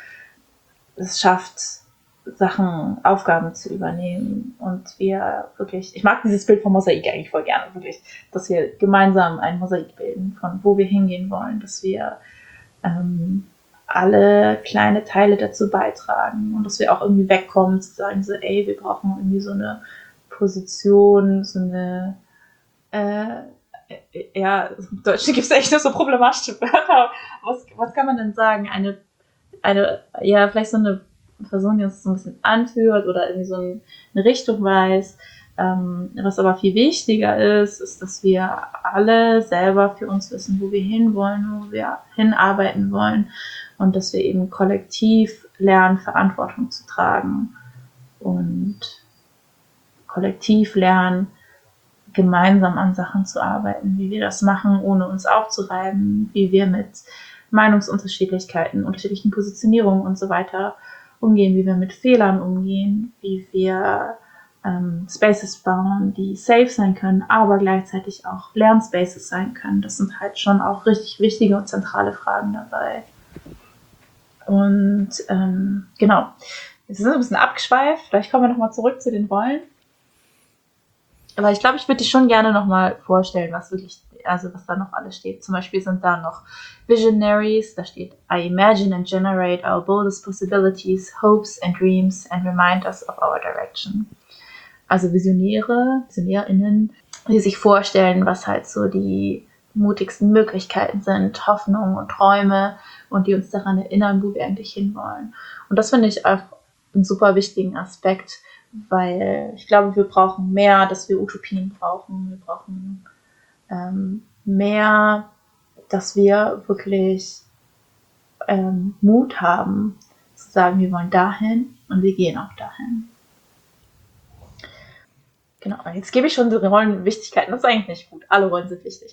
es schafft, Sachen, Aufgaben zu übernehmen und wir wirklich, ich mag dieses Bild vom Mosaik eigentlich voll gerne, wirklich, dass wir gemeinsam ein Mosaik bilden, von wo wir hingehen wollen, dass wir ähm, alle kleine Teile dazu beitragen und dass wir auch irgendwie wegkommen, zu sagen so, ey, wir brauchen irgendwie so eine Position, so eine äh, ja, im Deutschen gibt es echt nur so problematische Wörter. Was, was kann man denn sagen? Eine, eine, ja, vielleicht so eine Person, die uns so ein bisschen anführt oder irgendwie so ein, eine Richtung weiß. Ähm, was aber viel wichtiger ist, ist, dass wir alle selber für uns wissen, wo wir hinwollen, wo wir hinarbeiten wollen und dass wir eben kollektiv lernen, Verantwortung zu tragen und kollektiv lernen, gemeinsam an Sachen zu arbeiten, wie wir das machen, ohne uns aufzureiben, wie wir mit Meinungsunterschiedlichkeiten, unterschiedlichen Positionierungen und so weiter umgehen, wie wir mit Fehlern umgehen, wie wir ähm, Spaces bauen, die safe sein können, aber gleichzeitig auch Lernspaces sein können. Das sind halt schon auch richtig wichtige und zentrale Fragen dabei. Und ähm, genau, jetzt sind wir ein bisschen abgeschweift, vielleicht kommen wir nochmal zurück zu den Rollen. Aber ich glaube, ich würde dir schon gerne nochmal vorstellen, was wirklich, also was da noch alles steht. Zum Beispiel sind da noch Visionaries, da steht I imagine and generate our boldest possibilities, hopes and dreams and remind us of our direction. Also Visionäre, VisionärInnen, die sich vorstellen, was halt so die mutigsten Möglichkeiten sind, Hoffnungen und Träume und die uns daran erinnern, wo wir eigentlich hinwollen. Und das finde ich auch einen super wichtigen Aspekt, weil ich glaube, wir brauchen mehr, dass wir Utopien brauchen. Wir brauchen ähm, mehr, dass wir wirklich ähm, Mut haben, zu sagen, wir wollen dahin und wir gehen auch dahin. Genau, jetzt gebe ich schon die Rollenwichtigkeiten. Das ist eigentlich nicht gut. Alle Rollen sind wichtig.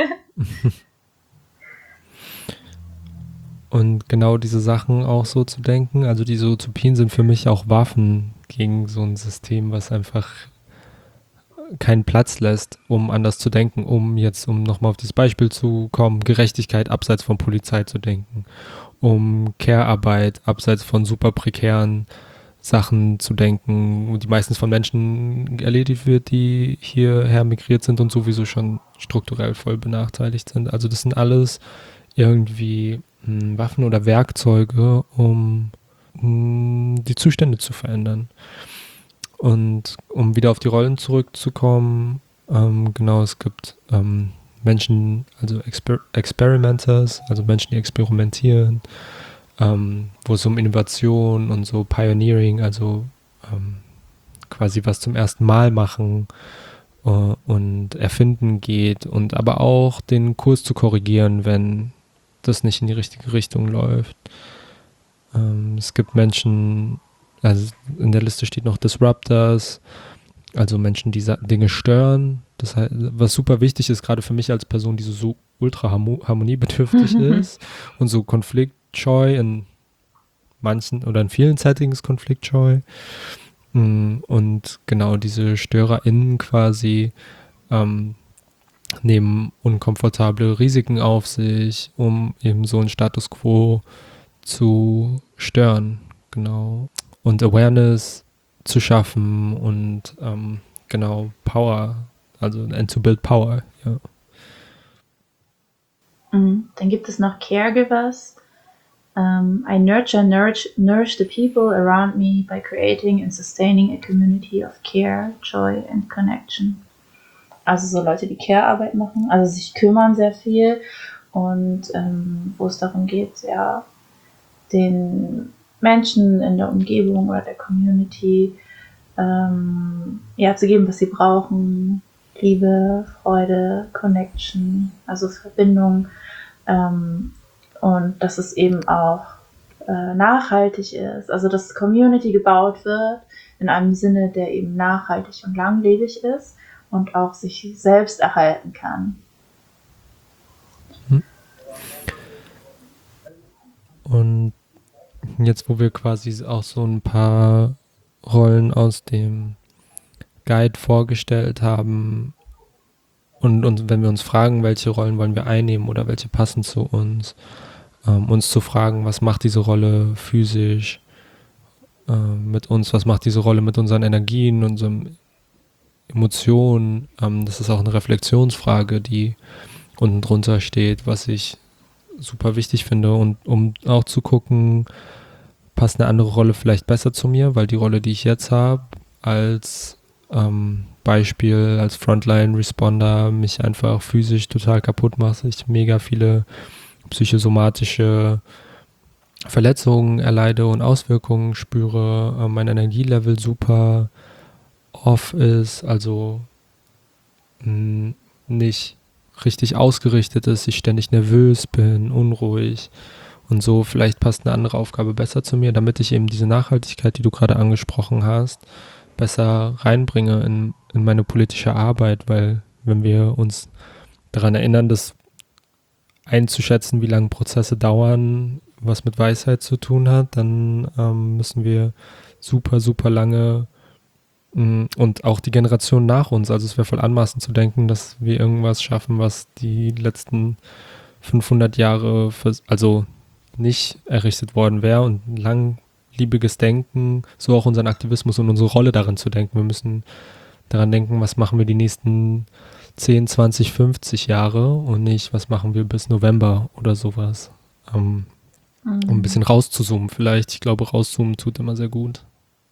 Und genau diese Sachen auch so zu denken, also diese Utopien sind für mich auch Waffen gegen so ein System, was einfach keinen Platz lässt, um anders zu denken, um jetzt, um nochmal auf dieses Beispiel zu kommen, Gerechtigkeit abseits von Polizei zu denken, um Care-Arbeit abseits von super prekären Sachen zu denken, die meistens von Menschen erledigt wird, die hierher migriert sind und sowieso schon strukturell voll benachteiligt sind. Also das sind alles irgendwie mh, Waffen oder Werkzeuge, um mh, die Zustände zu verändern. Und um wieder auf die Rollen zurückzukommen, ähm, genau, es gibt ähm, Menschen, also Exper- Experimenters, also Menschen, die experimentieren, ähm, wo es um Innovation und so Pioneering, also ähm, quasi was zum ersten Mal machen äh, und erfinden geht und aber auch den Kurs zu korrigieren, wenn das nicht in die richtige Richtung läuft. Ähm, es gibt Menschen, also in der Liste steht noch Disruptors, also Menschen, die Dinge stören. Das heißt, was super wichtig ist, gerade für mich als Person, die so, so ultra harmoniebedürftig ist und so konfliktscheu in manchen oder in vielen Settings konfliktscheu. Und genau diese StörerInnen quasi ähm, nehmen unkomfortable Risiken auf sich, um eben so einen Status quo zu stören, genau. Und Awareness zu schaffen und ähm, genau Power, also and to build power, ja. Mhm. Dann gibt es noch Caregivers. Um, I nurture, nourish, nourish the people around me by creating and sustaining a community of care, joy and connection. Also so Leute, die Care-Arbeit machen, also sich kümmern sehr viel und ähm, wo es darum geht, ja, den Menschen in der Umgebung oder der Community ähm, ja, zu geben, was sie brauchen. Liebe, Freude, Connection, also Verbindung. Ähm, und dass es eben auch äh, nachhaltig ist, also dass Community gebaut wird in einem Sinne, der eben nachhaltig und langlebig ist und auch sich selbst erhalten kann. Und jetzt, wo wir quasi auch so ein paar Rollen aus dem Guide vorgestellt haben und, und wenn wir uns fragen, welche Rollen wollen wir einnehmen oder welche passen zu uns, ähm, uns zu fragen, was macht diese Rolle physisch äh, mit uns, was macht diese Rolle mit unseren Energien, unseren Emotionen, ähm, das ist auch eine Reflexionsfrage, die unten drunter steht, was ich super wichtig finde und um auch zu gucken, passt eine andere Rolle vielleicht besser zu mir, weil die Rolle, die ich jetzt habe, als ähm, Beispiel, als Frontline-Responder mich einfach physisch total kaputt macht, ich mega viele psychosomatische Verletzungen erleide und Auswirkungen spüre, äh, mein Energielevel super off ist, also mh, nicht richtig ausgerichtet ist, ich ständig nervös bin, unruhig und so. Vielleicht passt eine andere Aufgabe besser zu mir, damit ich eben diese Nachhaltigkeit, die du gerade angesprochen hast, besser reinbringe in, in meine politische Arbeit, weil wenn wir uns daran erinnern, dass einzuschätzen, wie lange Prozesse dauern, was mit Weisheit zu tun hat, dann ähm, müssen wir super, super lange mh, und auch die Generation nach uns, also es wäre voll anmaßend zu denken, dass wir irgendwas schaffen, was die letzten fünfhundert Jahre, für, also nicht errichtet worden wäre und langliebiges Denken, so auch unseren Aktivismus und unsere Rolle darin zu denken. Wir müssen daran denken, was machen wir die nächsten zehn, zwanzig, fünfzig Jahre und nicht, was machen wir bis November oder sowas. Um, mhm. um ein bisschen rauszuzoomen vielleicht. Ich glaube, rauszoomen tut immer sehr gut.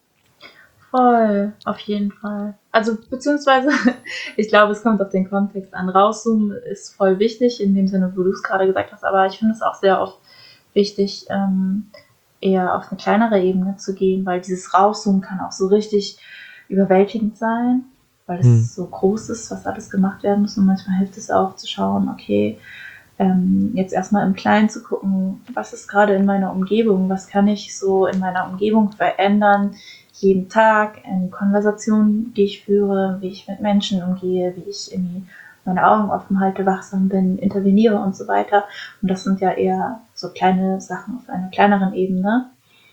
Voll, auf jeden Fall. Also beziehungsweise, ich glaube, es kommt auf den Kontext an. Rauszoomen ist voll wichtig, in dem Sinne, wo du es gerade gesagt hast, aber ich finde es auch sehr oft wichtig, ähm, eher auf eine kleinere Ebene zu gehen, weil dieses Rauszoomen kann auch so richtig überwältigend sein, weil es hm. so groß ist, was alles gemacht werden muss und manchmal hilft es auch zu schauen, okay, ähm, jetzt erstmal im Kleinen zu gucken, was ist gerade in meiner Umgebung, was kann ich so in meiner Umgebung verändern, jeden Tag in Konversationen, die ich führe, wie ich mit Menschen umgehe, wie ich irgendwie meine Augen offen halte, wachsam bin, interveniere und so weiter. Und das sind ja eher so kleine Sachen auf einer kleineren Ebene.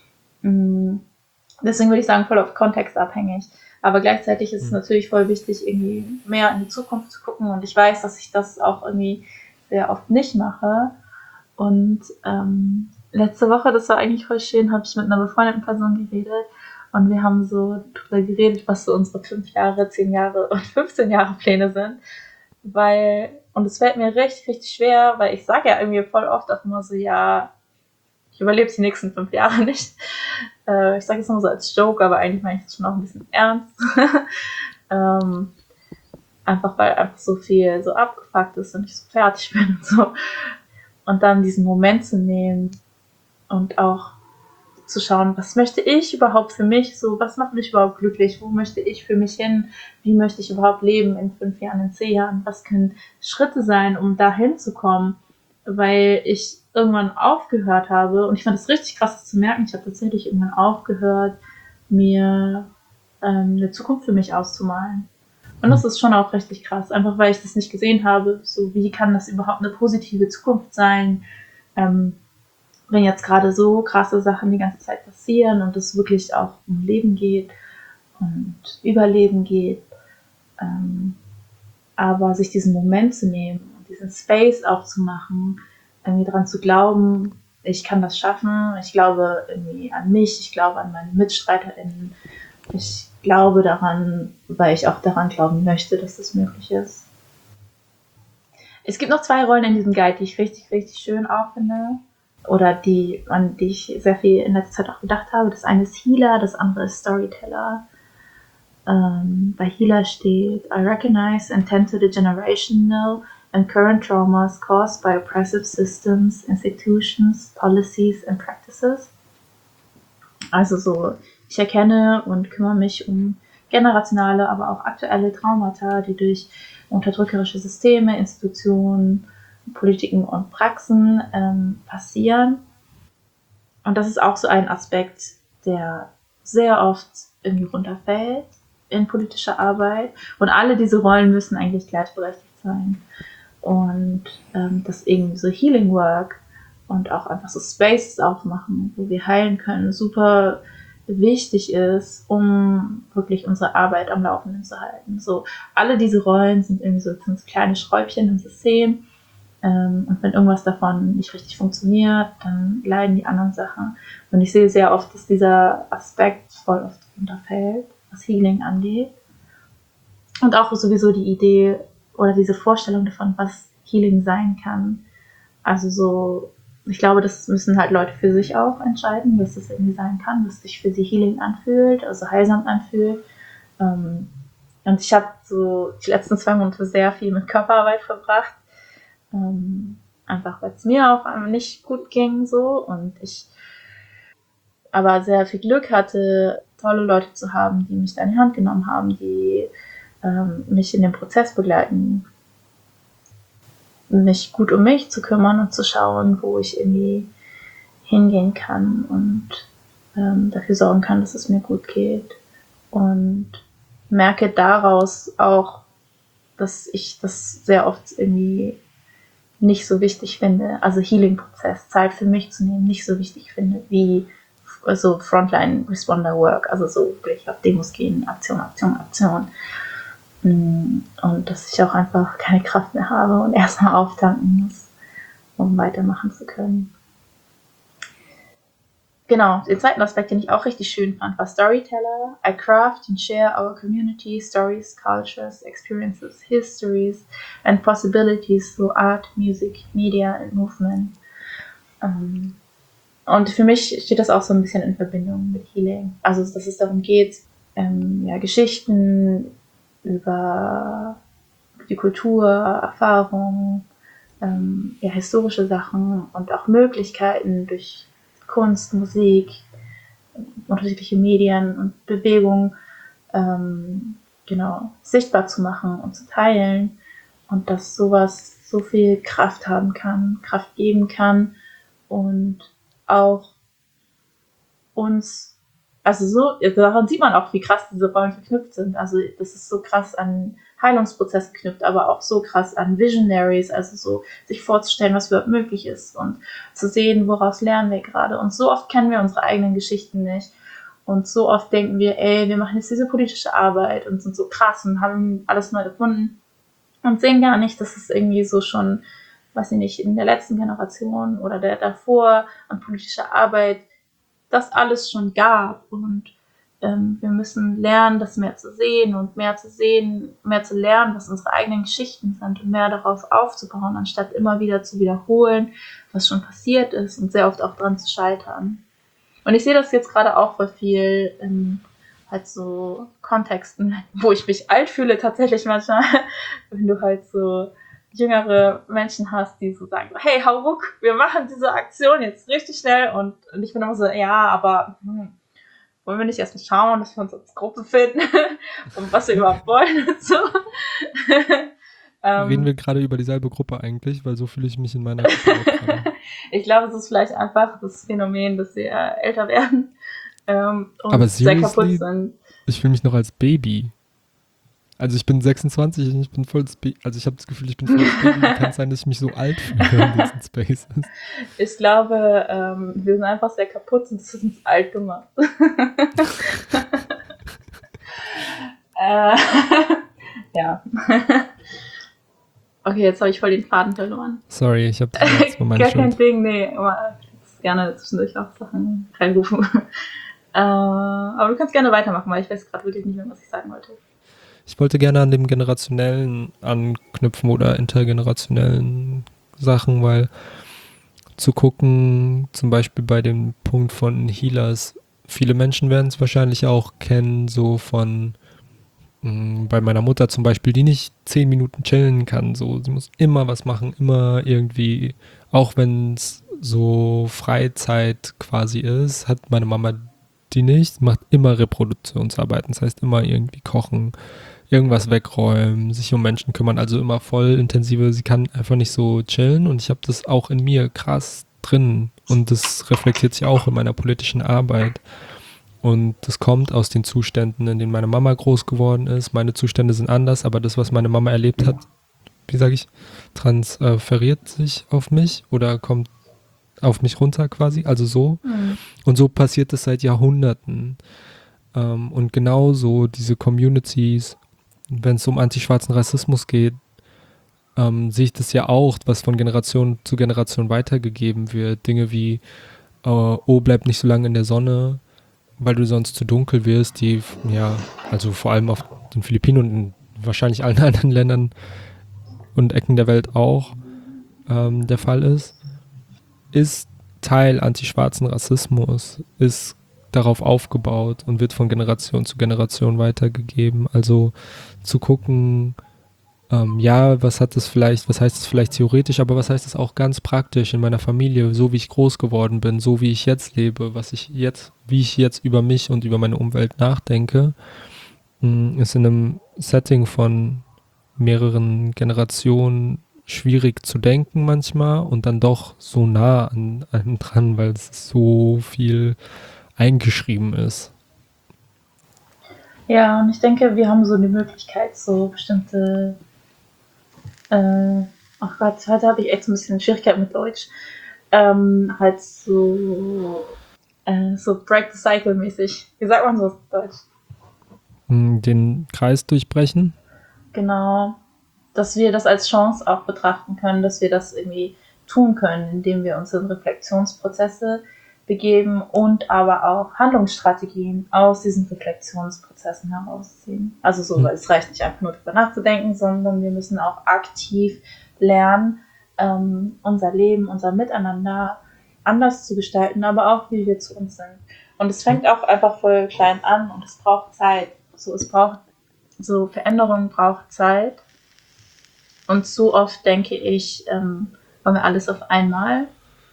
Deswegen würde ich sagen, voll auf Kontext abhängig. Aber gleichzeitig ist es natürlich voll wichtig, irgendwie mehr in die Zukunft zu gucken. Und ich weiß, dass ich das auch irgendwie sehr oft nicht mache. Und ähm, letzte Woche, das war eigentlich voll schön, habe ich mit einer befreundeten Person geredet. Und wir haben so darüber geredet, was so unsere fünf Jahre, zehn Jahre und fünfzehn Jahre Pläne sind. Weil, und es fällt mir richtig, richtig schwer, weil ich sage ja irgendwie voll oft auch immer so, ja, ich überlebe die nächsten fünf Jahre nicht. Äh, ich sage es immer so als Joke, aber eigentlich meine ich das schon auch ein bisschen ernst. ähm, einfach weil einfach so viel so abgefuckt ist und ich so fertig bin und so. Und dann diesen Moment zu nehmen und auch zu schauen, was möchte ich überhaupt für mich, so, was macht mich überhaupt glücklich, wo möchte ich für mich hin, wie möchte ich überhaupt leben in fünf Jahren, in zehn Jahren, was können Schritte sein, um da hinzukommen, weil ich irgendwann aufgehört habe, und ich fand es richtig krass, das zu merken, ich habe tatsächlich irgendwann aufgehört, mir ähm, eine Zukunft für mich auszumalen. Und das ist schon auch richtig krass, einfach weil ich das nicht gesehen habe, so wie kann das überhaupt eine positive Zukunft sein, ähm, wenn jetzt gerade so krasse Sachen die ganze Zeit passieren und es wirklich auch um Leben geht und Überleben geht. Ähm, aber sich diesen Moment zu nehmen und diesen Space aufzumachen, irgendwie dran zu glauben, ich kann das schaffen, ich glaube irgendwie an mich, ich glaube an meine MitstreiterInnen, ich glaube daran, weil ich auch daran glauben möchte, dass das möglich ist. Es gibt noch zwei Rollen in diesem Guide, die ich richtig, richtig schön auch finde. Oder die, an die ich sehr viel in letzter Zeit auch gedacht habe. Das eine ist Healer, das andere ist Storyteller. Ähm, bei Healer steht, I recognize and tend to the generational and current traumas caused by oppressive systems, institutions, policies and practices. Also so, ich erkenne und kümmere mich um generationale, aber auch aktuelle Traumata, die durch unterdrückerische Systeme, Institutionen, Politiken und Praxen ähm, passieren. Und das ist auch so ein Aspekt, der sehr oft irgendwie runterfällt in politischer Arbeit. Und alle diese Rollen müssen eigentlich gleichberechtigt sein. Und ähm, das irgendwie so Healing Work und auch einfach so Spaces aufmachen, wo wir heilen können, super wichtig ist, um wirklich unsere Arbeit am Laufenden zu halten. So, alle diese Rollen sind irgendwie so sind kleine Schräubchen im System. Ähm, und wenn irgendwas davon nicht richtig funktioniert, dann leiden die anderen Sachen. Und ich sehe sehr oft, dass dieser Aspekt voll oft runterfällt, was Healing angeht. Und auch sowieso die Idee oder diese Vorstellung davon, was Healing sein kann. Also so, ich glaube, das müssen halt Leute für sich auch entscheiden, was das irgendwie sein kann, was sich für sie Healing anfühlt, also heilsam anfühlt. Ähm, und ich habe so die letzten zwei Monate sehr viel mit Körperarbeit verbracht. Ähm, einfach weil es mir auch nicht gut ging so und ich aber sehr viel Glück hatte, tolle Leute zu haben, die mich da in die Hand genommen haben, die ähm, mich in dem Prozess begleiten, mich gut um mich zu kümmern und zu schauen, wo ich irgendwie hingehen kann und ähm, dafür sorgen kann, dass es mir gut geht und merke daraus auch, dass ich das sehr oft irgendwie nicht so wichtig finde, also Healing-Prozess, Zeit für mich zu nehmen, nicht so wichtig finde, wie also Frontline-Responder-Work, also so wirklich auf Demos gehen, Aktion, Aktion, Aktion. Und dass ich auch einfach keine Kraft mehr habe und erstmal auftanken muss, um weitermachen zu können. Genau, den zweiten Aspekt, den ich auch richtig schön fand, war Storyteller. I craft and share our community stories, cultures, experiences, histories and possibilities through art, music, media and movement. Um, und für mich steht das auch so ein bisschen in Verbindung mit Healing. Also, dass es darum geht, ähm, ja, Geschichten über die Kultur, Erfahrungen, ähm, ja, historische Sachen und auch Möglichkeiten durch Kunst, Musik, unterschiedliche Medien und Bewegungen ähm, genau, sichtbar zu machen und zu teilen und dass sowas so viel Kraft haben kann, Kraft geben kann und auch uns, also so, daran sieht man auch, wie krass diese Rollen verknüpft sind. Also das ist so krass an Heilungsprozess geknüpft, aber auch so krass an Visionaries, also so sich vorzustellen, was überhaupt möglich ist und zu sehen, woraus lernen wir gerade. Und so oft kennen wir unsere eigenen Geschichten nicht. Und so oft denken wir, ey, wir machen jetzt diese politische Arbeit und sind so krass und haben alles neu erfunden und sehen gar nicht, dass es irgendwie so schon, weiß ich nicht, in der letzten Generation oder der davor an politischer Arbeit das alles schon gab und ähm, wir müssen lernen, das mehr zu sehen und mehr zu sehen, mehr zu lernen, was unsere eigenen Geschichten sind und mehr darauf aufzubauen, anstatt immer wieder zu wiederholen, was schon passiert ist und sehr oft auch dran zu scheitern. Und ich sehe das jetzt gerade auch bei viel in halt so Kontexten, wo ich mich alt fühle tatsächlich manchmal, wenn du halt so jüngere Menschen hast, die so sagen, hey, hau ruck, wir machen diese Aktion jetzt richtig schnell und, und ich bin immer so, ja, aber hm, wollen wir nicht erst mal schauen, dass wir uns als Gruppe finden und was wir überhaupt wollen und so. Reden wir gerade über dieselbe Gruppe eigentlich, weil so fühle ich mich in meiner Gruppe auch gerade. Ich glaube, es ist vielleicht einfach das Phänomen, dass wir älter werden ähm, und aber sehr kaputt sind. Ich fühle mich noch als Baby. Also ich bin sechsundzwanzig und ich bin voll, also ich habe das Gefühl, ich bin voll Baby. Wie kann es sein, dass ich mich so alt fühle in diesen Spaces? Ich glaube, ähm, wir sind einfach sehr kaputt und das ist uns alt gemacht. äh, ja. Okay, jetzt habe ich voll den Faden verloren. Sorry, ich habe das jetzt mal meine Gar kein Schuld. Ding, nee. Aber ich kannst gerne zwischendurch auch Sachen reinrufen. äh, aber du kannst gerne weitermachen, weil ich weiß gerade wirklich nicht mehr, was ich sagen wollte. Ich wollte gerne an dem Generationellen anknüpfen oder intergenerationellen Sachen, weil zu gucken, zum Beispiel bei dem Punkt von Healers, viele Menschen werden es wahrscheinlich auch kennen, so von mh, bei meiner Mutter zum Beispiel, die nicht zehn Minuten chillen kann, so, sie muss immer was machen, immer irgendwie, auch wenn es so Freizeit quasi ist, hat meine Mama die nicht, macht immer Reproduktionsarbeiten, das heißt immer irgendwie kochen, irgendwas wegräumen, sich um Menschen kümmern, also immer voll intensive, sie kann einfach nicht so chillen und ich habe das auch in mir krass drin und das reflektiert sich auch in meiner politischen Arbeit und das kommt aus den Zuständen, in denen meine Mama groß geworden ist. Meine Zustände sind anders, aber das, was meine Mama erlebt hat, wie sage ich, transferiert sich auf mich oder kommt auf mich runter quasi, also so. Hm. Und so passiert es seit Jahrhunderten. Ähm, und genauso diese Communities, wenn es um antischwarzen Rassismus geht, ähm, sehe ich das ja auch, was von Generation zu Generation weitergegeben wird. Dinge wie, äh, oh, bleib nicht so lange in der Sonne, weil du sonst zu dunkel wirst, die, ja, also vor allem auf den Philippinen und in wahrscheinlich allen anderen Ländern und Ecken der Welt auch ähm, der Fall ist, ist Teil antischwarzen Rassismus, ist darauf aufgebaut und wird von Generation zu Generation weitergegeben. Also zu gucken, ähm, ja, was hat das vielleicht, was heißt es vielleicht theoretisch, aber was heißt es auch ganz praktisch in meiner Familie, so wie ich groß geworden bin, so wie ich jetzt lebe, was ich jetzt, wie ich jetzt über mich und über meine Umwelt nachdenke, mh, ist in einem Setting von mehreren Generationen schwierig zu denken manchmal und dann doch so nah an einem dran, weil es so viel eingeschrieben ist. Ja, und ich denke, wir haben so die Möglichkeit, so bestimmte. Äh, ach Gott, heute habe ich echt so ein bisschen Schwierigkeit mit Deutsch. Ähm, halt so. Äh, so Break the Cycle mäßig. Wie sagt man so auf Deutsch? Mh, Den Kreis durchbrechen. Genau. Dass wir das als Chance auch betrachten können, dass wir das irgendwie tun können, indem wir uns in Reflexionsprozesse begeben und aber auch Handlungsstrategien aus diesen Reflexionsprozessen herausziehen. Also so, weil es reicht nicht einfach nur darüber nachzudenken, sondern wir müssen auch aktiv lernen, ähm, unser Leben, unser Miteinander anders zu gestalten, aber auch wie wir zu uns sind. Und es fängt auch einfach voll klein an und es braucht Zeit. So, es braucht so Veränderung braucht Zeit. Und so oft denke ich, ähm, wollen wir alles auf einmal.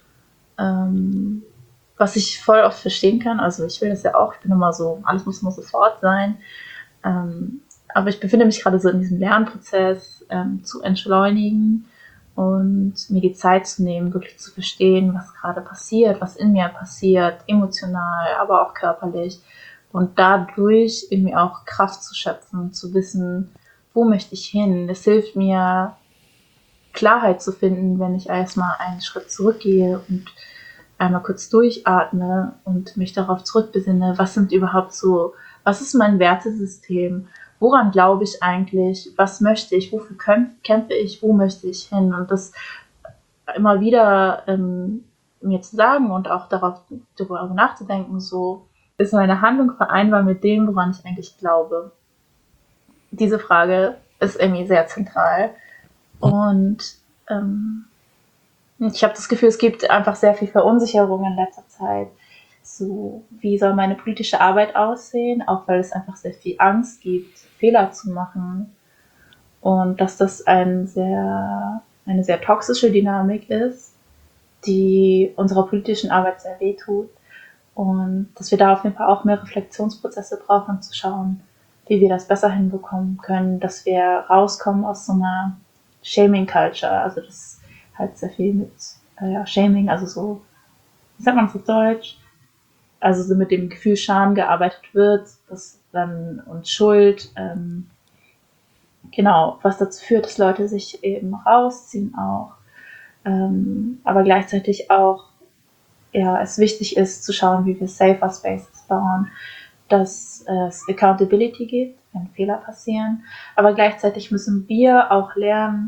Ähm, was ich voll oft verstehen kann. Also ich will das ja auch. Ich bin immer so, alles muss immer sofort sein. Ähm, aber ich befinde mich gerade so in diesem Lernprozess, ähm, zu entschleunigen und mir die Zeit zu nehmen, wirklich zu verstehen, was gerade passiert, was in mir passiert, emotional, aber auch körperlich. Und dadurch irgendwie auch Kraft zu schöpfen, zu wissen, wo möchte ich hin. Es hilft mir, Klarheit zu finden, wenn ich erstmal einen Schritt zurückgehe und einmal kurz durchatme und mich darauf zurückbesinne, was sind überhaupt so, was ist mein Wertesystem, woran glaube ich eigentlich, was möchte ich, wofür kämpfe ich, wo möchte ich hin und das immer wieder ähm, mir zu sagen und auch darauf darüber nachzudenken, so ist meine Handlung vereinbar mit dem, woran ich eigentlich glaube. Diese Frage ist irgendwie sehr zentral und ähm, ich habe das Gefühl, es gibt einfach sehr viel Verunsicherung in letzter Zeit. So, wie soll meine politische Arbeit aussehen? Auch weil es einfach sehr viel Angst gibt, Fehler zu machen. Und dass das ein sehr, eine sehr toxische Dynamik ist, die unserer politischen Arbeit sehr wehtut. Und dass wir da auf jeden Fall auch mehr Reflexionsprozesse brauchen, um zu schauen, wie wir das besser hinbekommen können, dass wir rauskommen aus so einer Shaming-Culture. Also das halt sehr viel mit äh, ja, Shaming, also so, wie sagt man das auf Deutsch? Also so mit dem Gefühl Scham gearbeitet wird, das dann und Schuld, ähm, genau, was dazu führt, dass Leute sich eben rausziehen auch, ähm, aber gleichzeitig auch, ja, es wichtig ist zu schauen, wie wir safer Spaces bauen, dass es Accountability gibt, wenn Fehler passieren, aber gleichzeitig müssen wir auch lernen,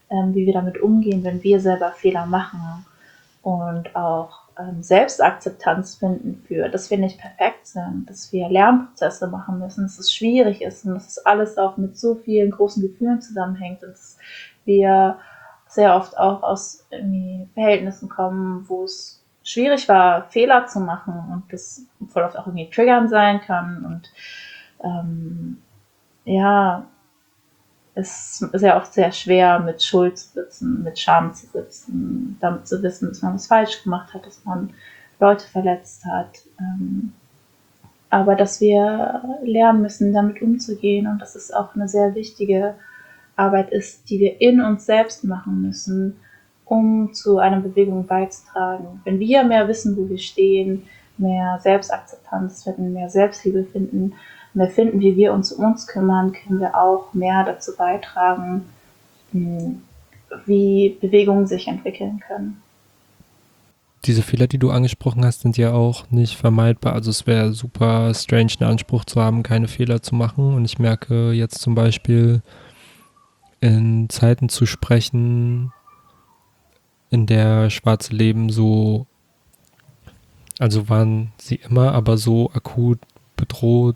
ähm, wie wir damit umgehen, wenn wir selber Fehler machen und auch ähm, Selbstakzeptanz finden für, dass wir nicht perfekt sind, dass wir Lernprozesse machen müssen, dass es schwierig ist und dass es alles auch mit so vielen großen Gefühlen zusammenhängt und dass wir sehr oft auch aus irgendwie Verhältnissen kommen, wo es schwierig war, Fehler zu machen und das voll oft auch irgendwie triggernd sein kann und ähm, ja, es ist ja oft sehr schwer, mit Schuld zu sitzen, mit Scham zu sitzen, damit zu wissen, dass man was falsch gemacht hat, dass man Leute verletzt hat. Ähm, aber dass wir lernen müssen, damit umzugehen und dass es auch eine sehr wichtige Arbeit ist, die wir in uns selbst machen müssen, um zu einer Bewegung beizutragen. Wenn wir mehr wissen, wo wir stehen, mehr Selbstakzeptanz finden, mehr Selbstliebe finden, mehr finden, wie wir uns um uns kümmern, können wir auch mehr dazu beitragen, wie Bewegungen sich entwickeln können. Diese Fehler, die du angesprochen hast, sind ja auch nicht vermeidbar. Also es wäre super strange, einen Anspruch zu haben, keine Fehler zu machen. Und ich merke jetzt zum Beispiel in Zeiten zu sprechen, in der schwarze Leben so, also waren sie immer, aber so akut bedroht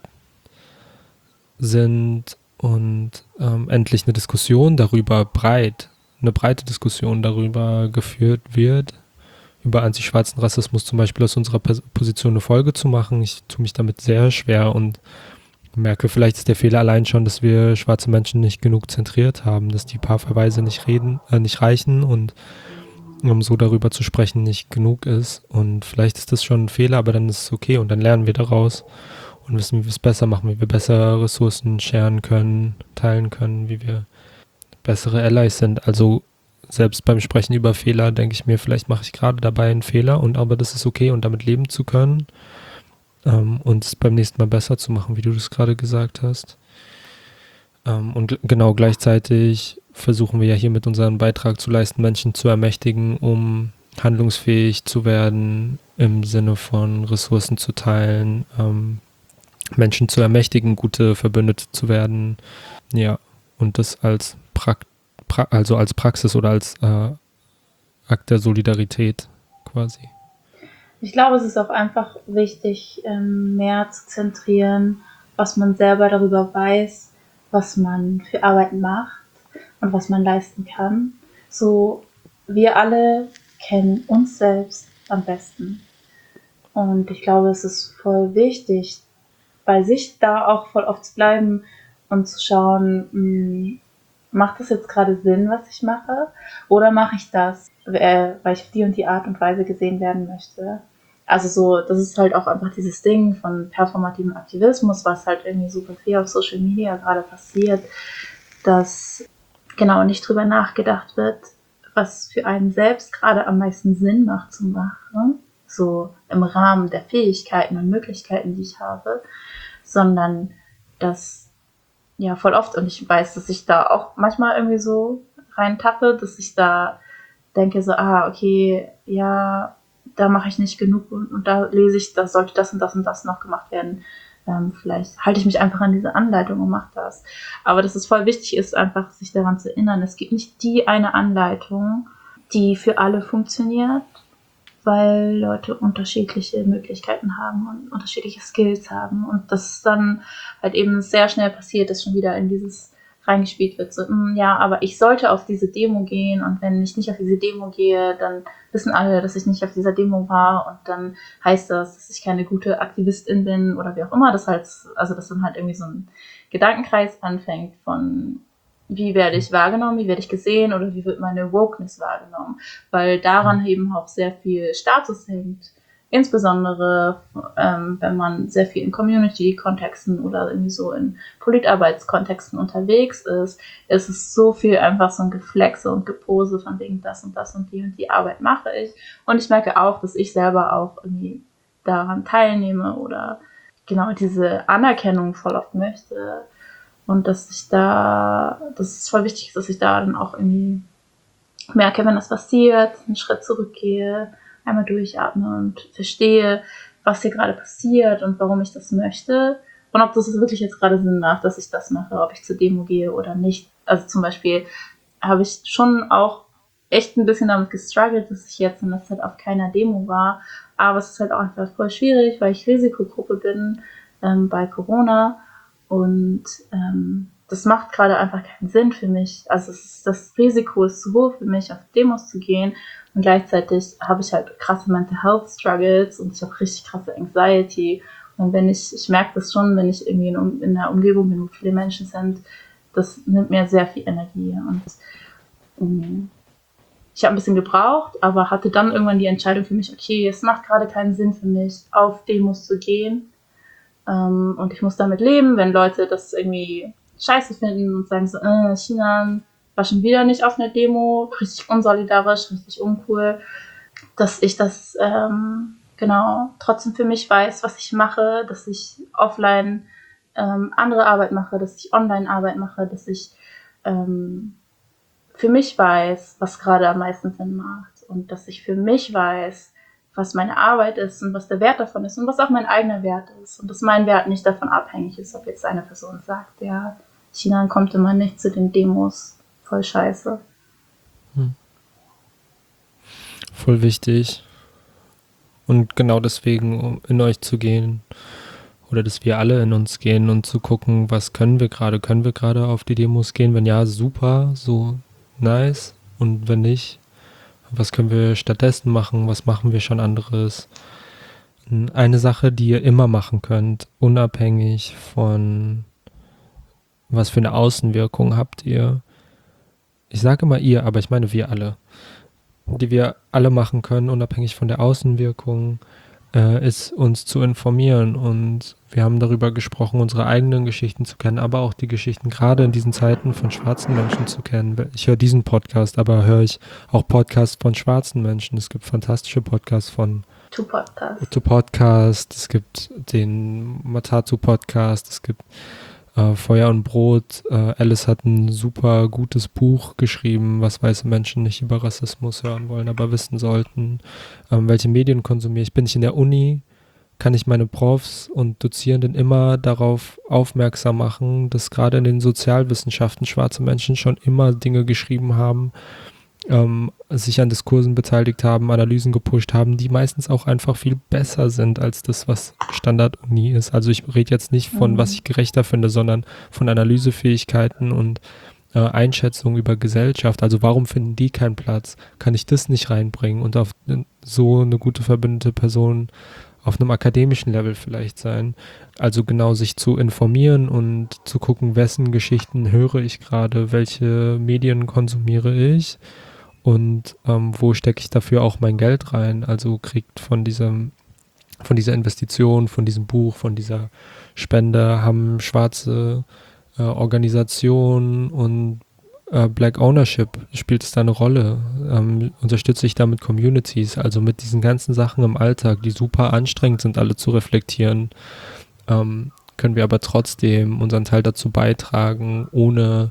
sind und ähm, endlich eine Diskussion darüber breit, eine breite Diskussion darüber geführt wird, über antischwarzen Rassismus zum Beispiel aus unserer Position eine Folge zu machen. Ich tue mich damit sehr schwer und merke, vielleicht ist der Fehler allein schon, dass wir schwarze Menschen nicht genug zentriert haben, dass die paar Verweise nicht reden, äh, nicht reichen und um so darüber zu sprechen nicht genug ist. Und vielleicht ist das schon ein Fehler, aber dann ist es okay und dann lernen wir daraus und wissen, wie wir es besser machen, wie wir besser Ressourcen sharen können, teilen können, wie wir bessere Allies sind. Also selbst beim Sprechen über Fehler denke ich mir, vielleicht mache ich gerade dabei einen Fehler und aber das ist okay und damit leben zu können ähm, und es beim nächsten Mal besser zu machen, wie du das gerade gesagt hast. Ähm, und genau gleichzeitig versuchen wir ja hier mit unserem Beitrag zu leisten, Menschen zu ermächtigen, um handlungsfähig zu werden, im Sinne von Ressourcen zu teilen, ähm, Menschen zu ermächtigen, gute Verbündete zu werden. Ja, und das als Prakt pra- also als Praxis oder als äh, Akt der Solidarität quasi. Ich glaube, es ist auch einfach wichtig, mehr zu zentrieren, was man selber darüber weiß, was man für Arbeit macht und was man leisten kann. So, wir alle kennen uns selbst am besten. Und ich glaube, es ist voll wichtig, bei sich da auch voll oft zu bleiben und zu schauen, mh, macht das jetzt gerade Sinn, was ich mache? Oder mache ich das, äh, weil ich auf die und die Art und Weise gesehen werden möchte? Also so, das ist halt auch einfach dieses Ding von performativem Aktivismus, was halt irgendwie super viel auf Social Media gerade passiert, dass genau nicht drüber nachgedacht wird, was für einen selbst gerade am meisten Sinn macht zu machen, so im Rahmen der Fähigkeiten und Möglichkeiten, die ich habe, sondern dass ja voll oft, und ich weiß, dass ich da auch manchmal irgendwie so reintappe, dass ich da denke so, ah, okay, ja, da mache ich nicht genug und, und da lese ich, da sollte das und das und das noch gemacht werden. Ähm, vielleicht halte ich mich einfach an diese Anleitung und mache das. Aber dass es voll wichtig ist, einfach sich daran zu erinnern, es gibt nicht die eine Anleitung, die für alle funktioniert, weil Leute unterschiedliche Möglichkeiten haben und unterschiedliche Skills haben und das dann halt eben sehr schnell passiert, dass schon wieder in dieses reingespielt wird, so, mh, ja, aber ich sollte auf diese Demo gehen und wenn ich nicht auf diese Demo gehe, dann wissen alle, dass ich nicht auf dieser Demo war und dann heißt das, dass ich keine gute Aktivistin bin oder wie auch immer, das halt, also dass dann halt irgendwie so ein Gedankenkreis anfängt von wie werde ich wahrgenommen, wie werde ich gesehen oder wie wird meine Wokeness wahrgenommen, weil daran eben auch sehr viel Status hängt. Insbesondere, ähm, wenn man sehr viel in Community-Kontexten oder irgendwie so in Politarbeitskontexten unterwegs ist, ist es so viel einfach so ein Geflexe und Gepose von wegen das und das und die und die Arbeit mache ich. Und ich merke auch, dass ich selber auch irgendwie daran teilnehme oder genau diese Anerkennung voll oft möchte. Und dass ich da, dass es voll wichtig ist, dass ich da dann auch irgendwie merke, wenn das passiert, einen Schritt zurückgehe, einmal durchatme und verstehe, was hier gerade passiert und warum ich das möchte und ob das wirklich jetzt gerade Sinn macht, dass ich das mache, ob ich zur Demo gehe oder nicht. Also zum Beispiel habe ich schon auch echt ein bisschen damit gestruggelt, dass ich jetzt in der Zeit auf keiner Demo war. Aber es ist halt auch einfach voll schwierig, weil ich Risikogruppe bin ähm, bei Corona. Und ähm, das macht gerade einfach keinen Sinn für mich. Also es ist, das Risiko ist zu hoch für mich, auf Demos zu gehen. Und gleichzeitig habe ich halt krasse Mental Health Struggles und ich habe richtig krasse Anxiety. Und wenn ich, ich merke das schon, wenn ich irgendwie in, in einer Umgebung bin, wo viele Menschen sind, das nimmt mir sehr viel Energie. Und um, ich habe ein bisschen gebraucht, aber hatte dann irgendwann die Entscheidung für mich, okay, es macht gerade keinen Sinn für mich, auf Demos zu gehen. Ähm, und ich muss damit leben, wenn Leute das irgendwie scheiße finden und sagen so, äh, China war schon wieder nicht auf einer Demo, richtig unsolidarisch, richtig uncool, dass ich das ähm, genau trotzdem für mich weiß, was ich mache, dass ich offline ähm, andere Arbeit mache, dass ich online Arbeit mache, dass ich ähm, für mich weiß, was gerade am meisten Sinn macht und dass ich für mich weiß, was meine Arbeit ist und was der Wert davon ist und was auch mein eigener Wert ist und dass mein Wert nicht davon abhängig ist, ob jetzt eine Person sagt, ja, China kommt immer nicht zu den Demos, voll scheiße. Hm. Voll wichtig. Und genau deswegen, um in euch zu gehen, oder dass wir alle in uns gehen und zu gucken, was können wir gerade, können wir gerade auf die Demos gehen? Wenn ja, super, so nice. Und wenn nicht, was können wir stattdessen machen? Was machen wir schon anderes? Eine Sache, die ihr immer machen könnt, unabhängig von was für eine Außenwirkung habt ihr. Ich sage immer ihr, aber ich meine wir alle. Die wir alle machen können, unabhängig von der Außenwirkung, äh, ist uns zu informieren. Und wir haben darüber gesprochen, unsere eigenen Geschichten zu kennen, aber auch die Geschichten gerade in diesen Zeiten von schwarzen Menschen zu kennen. Ich höre diesen Podcast, aber höre ich auch Podcasts von schwarzen Menschen. Es gibt fantastische Podcasts von To Podcast. To Podcast, es gibt den Matatu Podcast, es gibt äh, Feuer und Brot. Äh, Alice hat ein super gutes Buch geschrieben, was weiße Menschen nicht über Rassismus hören wollen, aber wissen sollten. Ähm, welche Medien konsumiere ich? Bin ich in der Uni? Kann ich meine Profs und Dozierenden immer darauf aufmerksam machen, dass gerade in den Sozialwissenschaften schwarze Menschen schon immer Dinge geschrieben haben, ähm, sich an Diskursen beteiligt haben, Analysen gepusht haben, die meistens auch einfach viel besser sind als das, was Standard-Uni ist. Also ich rede jetzt nicht von, mhm. was ich gerechter finde, sondern von Analysefähigkeiten und äh, Einschätzungen über Gesellschaft. Also warum finden die keinen Platz? Kann ich das nicht reinbringen und auf so eine gute verbündete Person auf einem akademischen Level vielleicht sein. Also genau sich zu informieren und zu gucken, wessen Geschichten höre ich gerade, welche Medien konsumiere ich und ähm, wo stecke ich dafür auch mein Geld rein. Also kriegt von diesem, von dieser Investition, von diesem Buch, von dieser Spende haben schwarze äh, Organisationen und Black Ownership, spielt es da eine Rolle? Ähm, unterstütze ich damit Communities? Also mit diesen ganzen Sachen im Alltag, die super anstrengend sind, alle zu reflektieren, ähm, können wir aber trotzdem unseren Teil dazu beitragen, ohne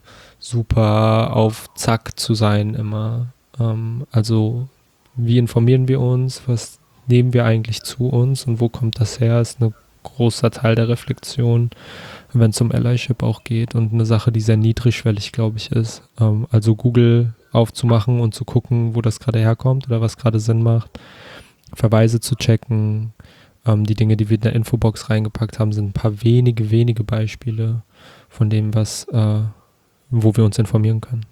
super auf Zack zu sein immer. Ähm, also wie informieren wir uns? Was nehmen wir eigentlich zu uns? Und wo kommt das her? Ist ein großer Teil der Reflexion, wenn es um Allyship auch geht und eine Sache, die sehr niedrigschwellig, glaube ich, ist. Ähm, also Google aufzumachen und zu gucken, wo das gerade herkommt oder was gerade Sinn macht. Verweise zu checken. Ähm, die Dinge, die wir in der Infobox reingepackt haben, sind ein paar wenige, wenige Beispiele von dem, was, äh, wo wir uns informieren können.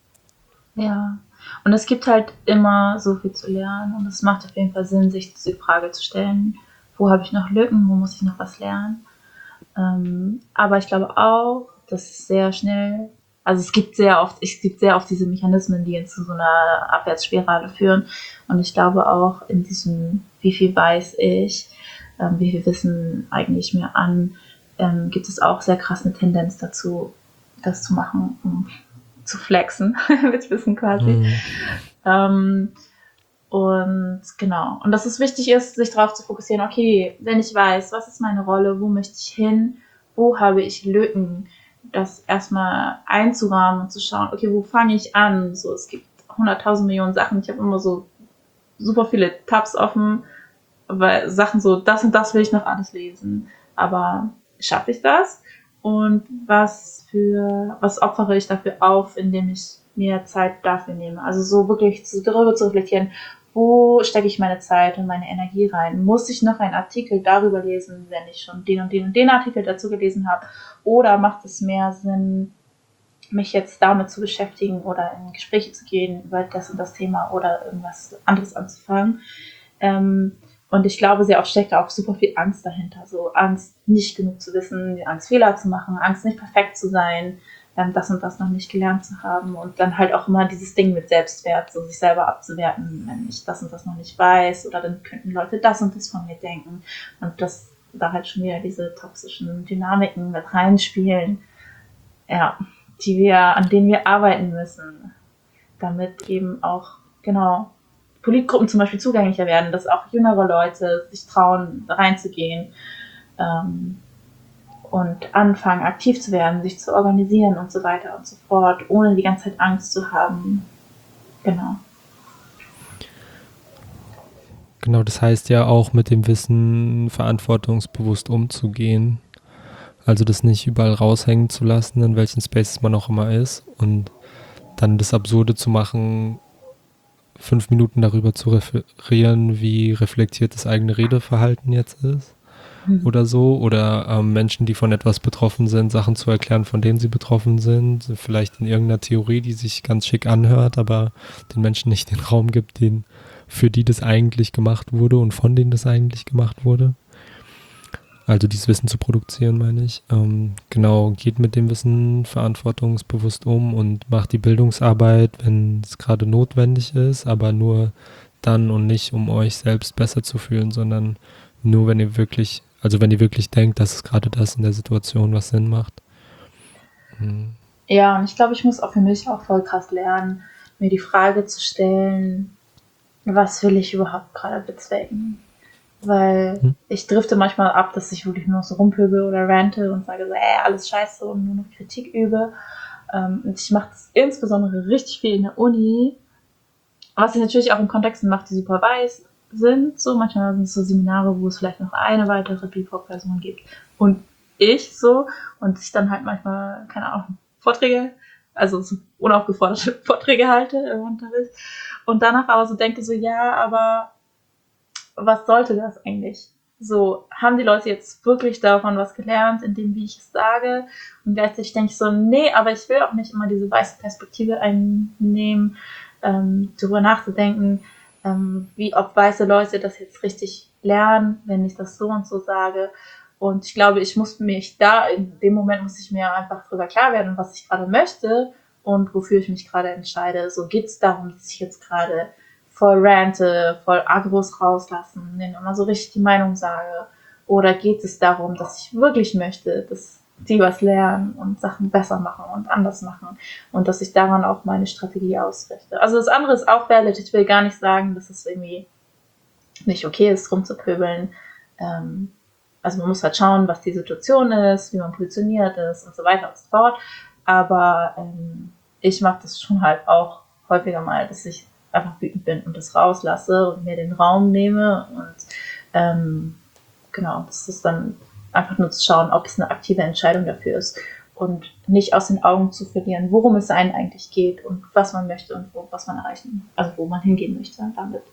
Ja, und es gibt halt immer so viel zu lernen und es macht auf jeden Fall Sinn, sich diese Frage zu stellen, wo habe ich noch Lücken, wo muss ich noch was lernen? Ähm, aber ich glaube auch, dass es sehr schnell, also es gibt sehr oft, es gibt sehr oft diese Mechanismen, die zu so einer Abwärtsspirale führen. Und ich glaube auch in diesem, wie viel weiß ich, ähm, wie viel Wissen eigne ich mir an, ähm, gibt es auch sehr krass eine Tendenz dazu, das zu machen, um zu flexen mit Wissen quasi. Mhm. Ähm, Und genau. Und dass es wichtig ist, sich darauf zu fokussieren, okay, wenn ich weiß, was ist meine Rolle, wo möchte ich hin, wo habe ich Lücken, das erstmal einzurahmen und zu schauen, okay, wo fange ich an? So, es gibt hunderttausend Millionen Sachen. Ich habe immer so super viele Tabs offen, weil Sachen so, das und das will ich noch alles lesen. Aber schaffe ich das? Und was für, was opfere ich dafür auf, indem ich mir Zeit dafür nehme. Also so wirklich zu, darüber zu reflektieren, wo stecke ich meine Zeit und meine Energie rein? Muss ich noch einen Artikel darüber lesen, wenn ich schon den und den und den Artikel dazu gelesen habe? Oder macht es mehr Sinn, mich jetzt damit zu beschäftigen oder in Gespräche zu gehen über das und das Thema oder irgendwas anderes anzufangen? Ähm, und ich glaube, sehr oft steckt da auch super viel Angst dahinter. So Angst, nicht genug zu wissen, Angst, Fehler zu machen, Angst, nicht perfekt zu sein, ähm, das und das noch nicht gelernt zu haben. Und dann halt auch immer dieses Ding mit Selbstwert, so sich selber abzuwerten, wenn ich das und das noch nicht weiß oder dann könnten Leute das und das von mir denken. Und das da halt schon wieder diese toxischen Dynamiken mit reinspielen, ja, die wir, an denen wir arbeiten müssen, damit eben auch, genau, Politgruppen zum Beispiel zugänglicher werden, dass auch jüngere Leute sich trauen, reinzugehen ähm, und anfangen, aktiv zu werden, sich zu organisieren und so weiter und so fort, ohne die ganze Zeit Angst zu haben. Genau. Genau, das heißt ja auch mit dem Wissen verantwortungsbewusst umzugehen. Also das nicht überall raushängen zu lassen, in welchen Spaces man auch immer ist und dann das Absurde zu machen, fünf Minuten darüber zu referieren, wie reflektiert das eigene Redeverhalten jetzt ist mhm. oder so. Oder ähm, Menschen, die von etwas betroffen sind, Sachen zu erklären, von denen sie betroffen sind. Vielleicht in irgendeiner Theorie, die sich ganz schick anhört, aber den Menschen nicht den Raum gibt, den, für die das eigentlich gemacht wurde und von denen das eigentlich gemacht wurde. Also dieses Wissen zu produzieren, meine ich. Ähm, genau, geht mit dem Wissen verantwortungsbewusst um und macht die Bildungsarbeit, wenn es gerade notwendig ist, aber nur dann und nicht, um euch selbst besser zu fühlen, sondern nur, wenn ihr wirklich, also wenn ihr wirklich denkt, dass es gerade das in der Situation was Sinn macht. Hm. Ja, und ich glaube, ich muss auch für mich auch voll krass lernen, mir die Frage zu stellen, was will ich überhaupt gerade bezwecken? Weil hm. ich drifte manchmal ab, dass ich wirklich nur noch so rumpöbel oder rante und sage so, ey, alles scheiße und nur noch Kritik übe. Ähm, und ich mache das insbesondere richtig viel in der Uni, was ich natürlich auch in Kontexten mache, die super weiß sind. So manchmal sind es so Seminare, wo es vielleicht noch eine weitere B I P O C-Person gibt und ich so und ich dann halt manchmal, keine Ahnung, Vorträge, also so unaufgeforderte Vorträge halte im Unterricht und danach aber so denke so, ja, aber was sollte das eigentlich? So, haben die Leute jetzt wirklich davon was gelernt, in dem, wie ich es sage? Und gleichzeitig denke ich so, nee, aber ich will auch nicht immer diese weiße Perspektive einnehmen, ähm, darüber nachzudenken, ähm, wie ob weiße Leute das jetzt richtig lernen, wenn ich das so und so sage. Und ich glaube, ich muss mich da, in dem Moment muss ich mir einfach drüber klar werden, was ich gerade möchte und wofür ich mich gerade entscheide. So geht es darum, dass ich jetzt gerade voll rante, voll Agros rauslassen, denen immer so richtig die Meinung sage? Oder geht es darum, dass ich wirklich möchte, dass die was lernen und Sachen besser machen und anders machen und dass ich daran auch meine Strategie ausrichte? Also das andere ist auch valid. Ich will gar nicht sagen, dass es irgendwie nicht okay ist, rumzupöbeln. Ähm, also man muss halt schauen, was die Situation ist, wie man positioniert ist und so weiter und so fort. Aber ähm, ich mache das schon halt auch häufiger mal, dass ich einfach wütend bin und das rauslasse und mir den Raum nehme und ähm, genau, das ist dann einfach nur zu schauen, ob es eine aktive Entscheidung dafür ist und nicht aus den Augen zu verlieren, worum es einen eigentlich geht und was man möchte und wo, was man erreichen, also wo man hingehen möchte damit.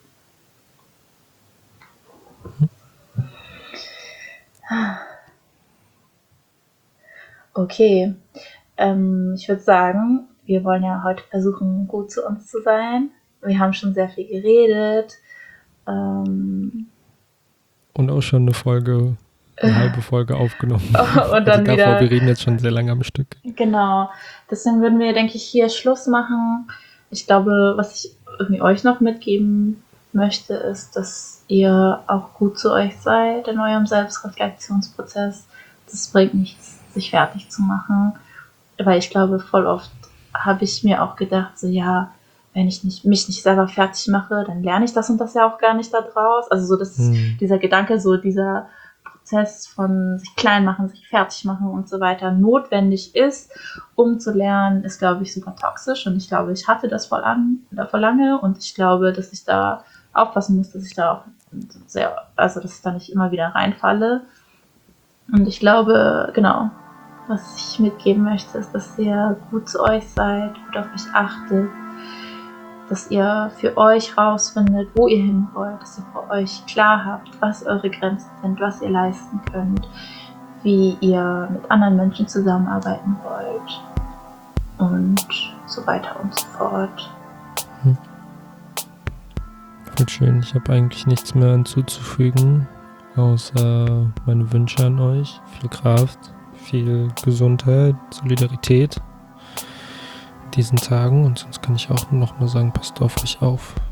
Okay, ähm, ich würde sagen, wir wollen ja heute versuchen, gut zu uns zu sein. Wir haben schon sehr viel geredet. Ähm, und auch schon eine Folge, eine halbe Folge aufgenommen. Oh, und dann also davor, wieder, wir reden jetzt schon sehr lange am Stück. Genau. Deswegen würden wir, denke ich, hier Schluss machen. Ich glaube, was ich irgendwie euch noch mitgeben möchte, ist, dass ihr auch gut zu euch seid in eurem Selbstreflexionsprozess. Das bringt nichts, sich fertig zu machen. Weil ich glaube, voll oft habe ich mir auch gedacht, so ja, wenn ich nicht, mich nicht selber fertig mache, dann lerne ich das und das ja auch gar nicht da draus. Also so das hm. dieser Gedanke, so dieser Prozess von sich klein machen, sich fertig machen und so weiter notwendig ist, um zu lernen, ist, glaube ich, super toxisch. Und ich glaube, ich hatte das voll, an, voll lange und ich glaube, dass ich da aufpassen muss, dass ich da auch sehr, also dass ich da nicht immer wieder reinfalle. Und ich glaube, genau, was ich mitgeben möchte, ist, dass ihr gut zu euch seid, gut auf euch achtet, dass ihr für euch rausfindet, wo ihr hin wollt, dass ihr für euch klar habt, was eure Grenzen sind, was ihr leisten könnt, wie ihr mit anderen Menschen zusammenarbeiten wollt und so weiter und so fort. Hm. Voll schön. Ich habe eigentlich nichts mehr hinzuzufügen, außer meine Wünsche an euch. Viel Kraft, viel Gesundheit, Solidarität in diesen Tagen. Und sonst kann ich auch noch mal sagen, passt auf euch auf.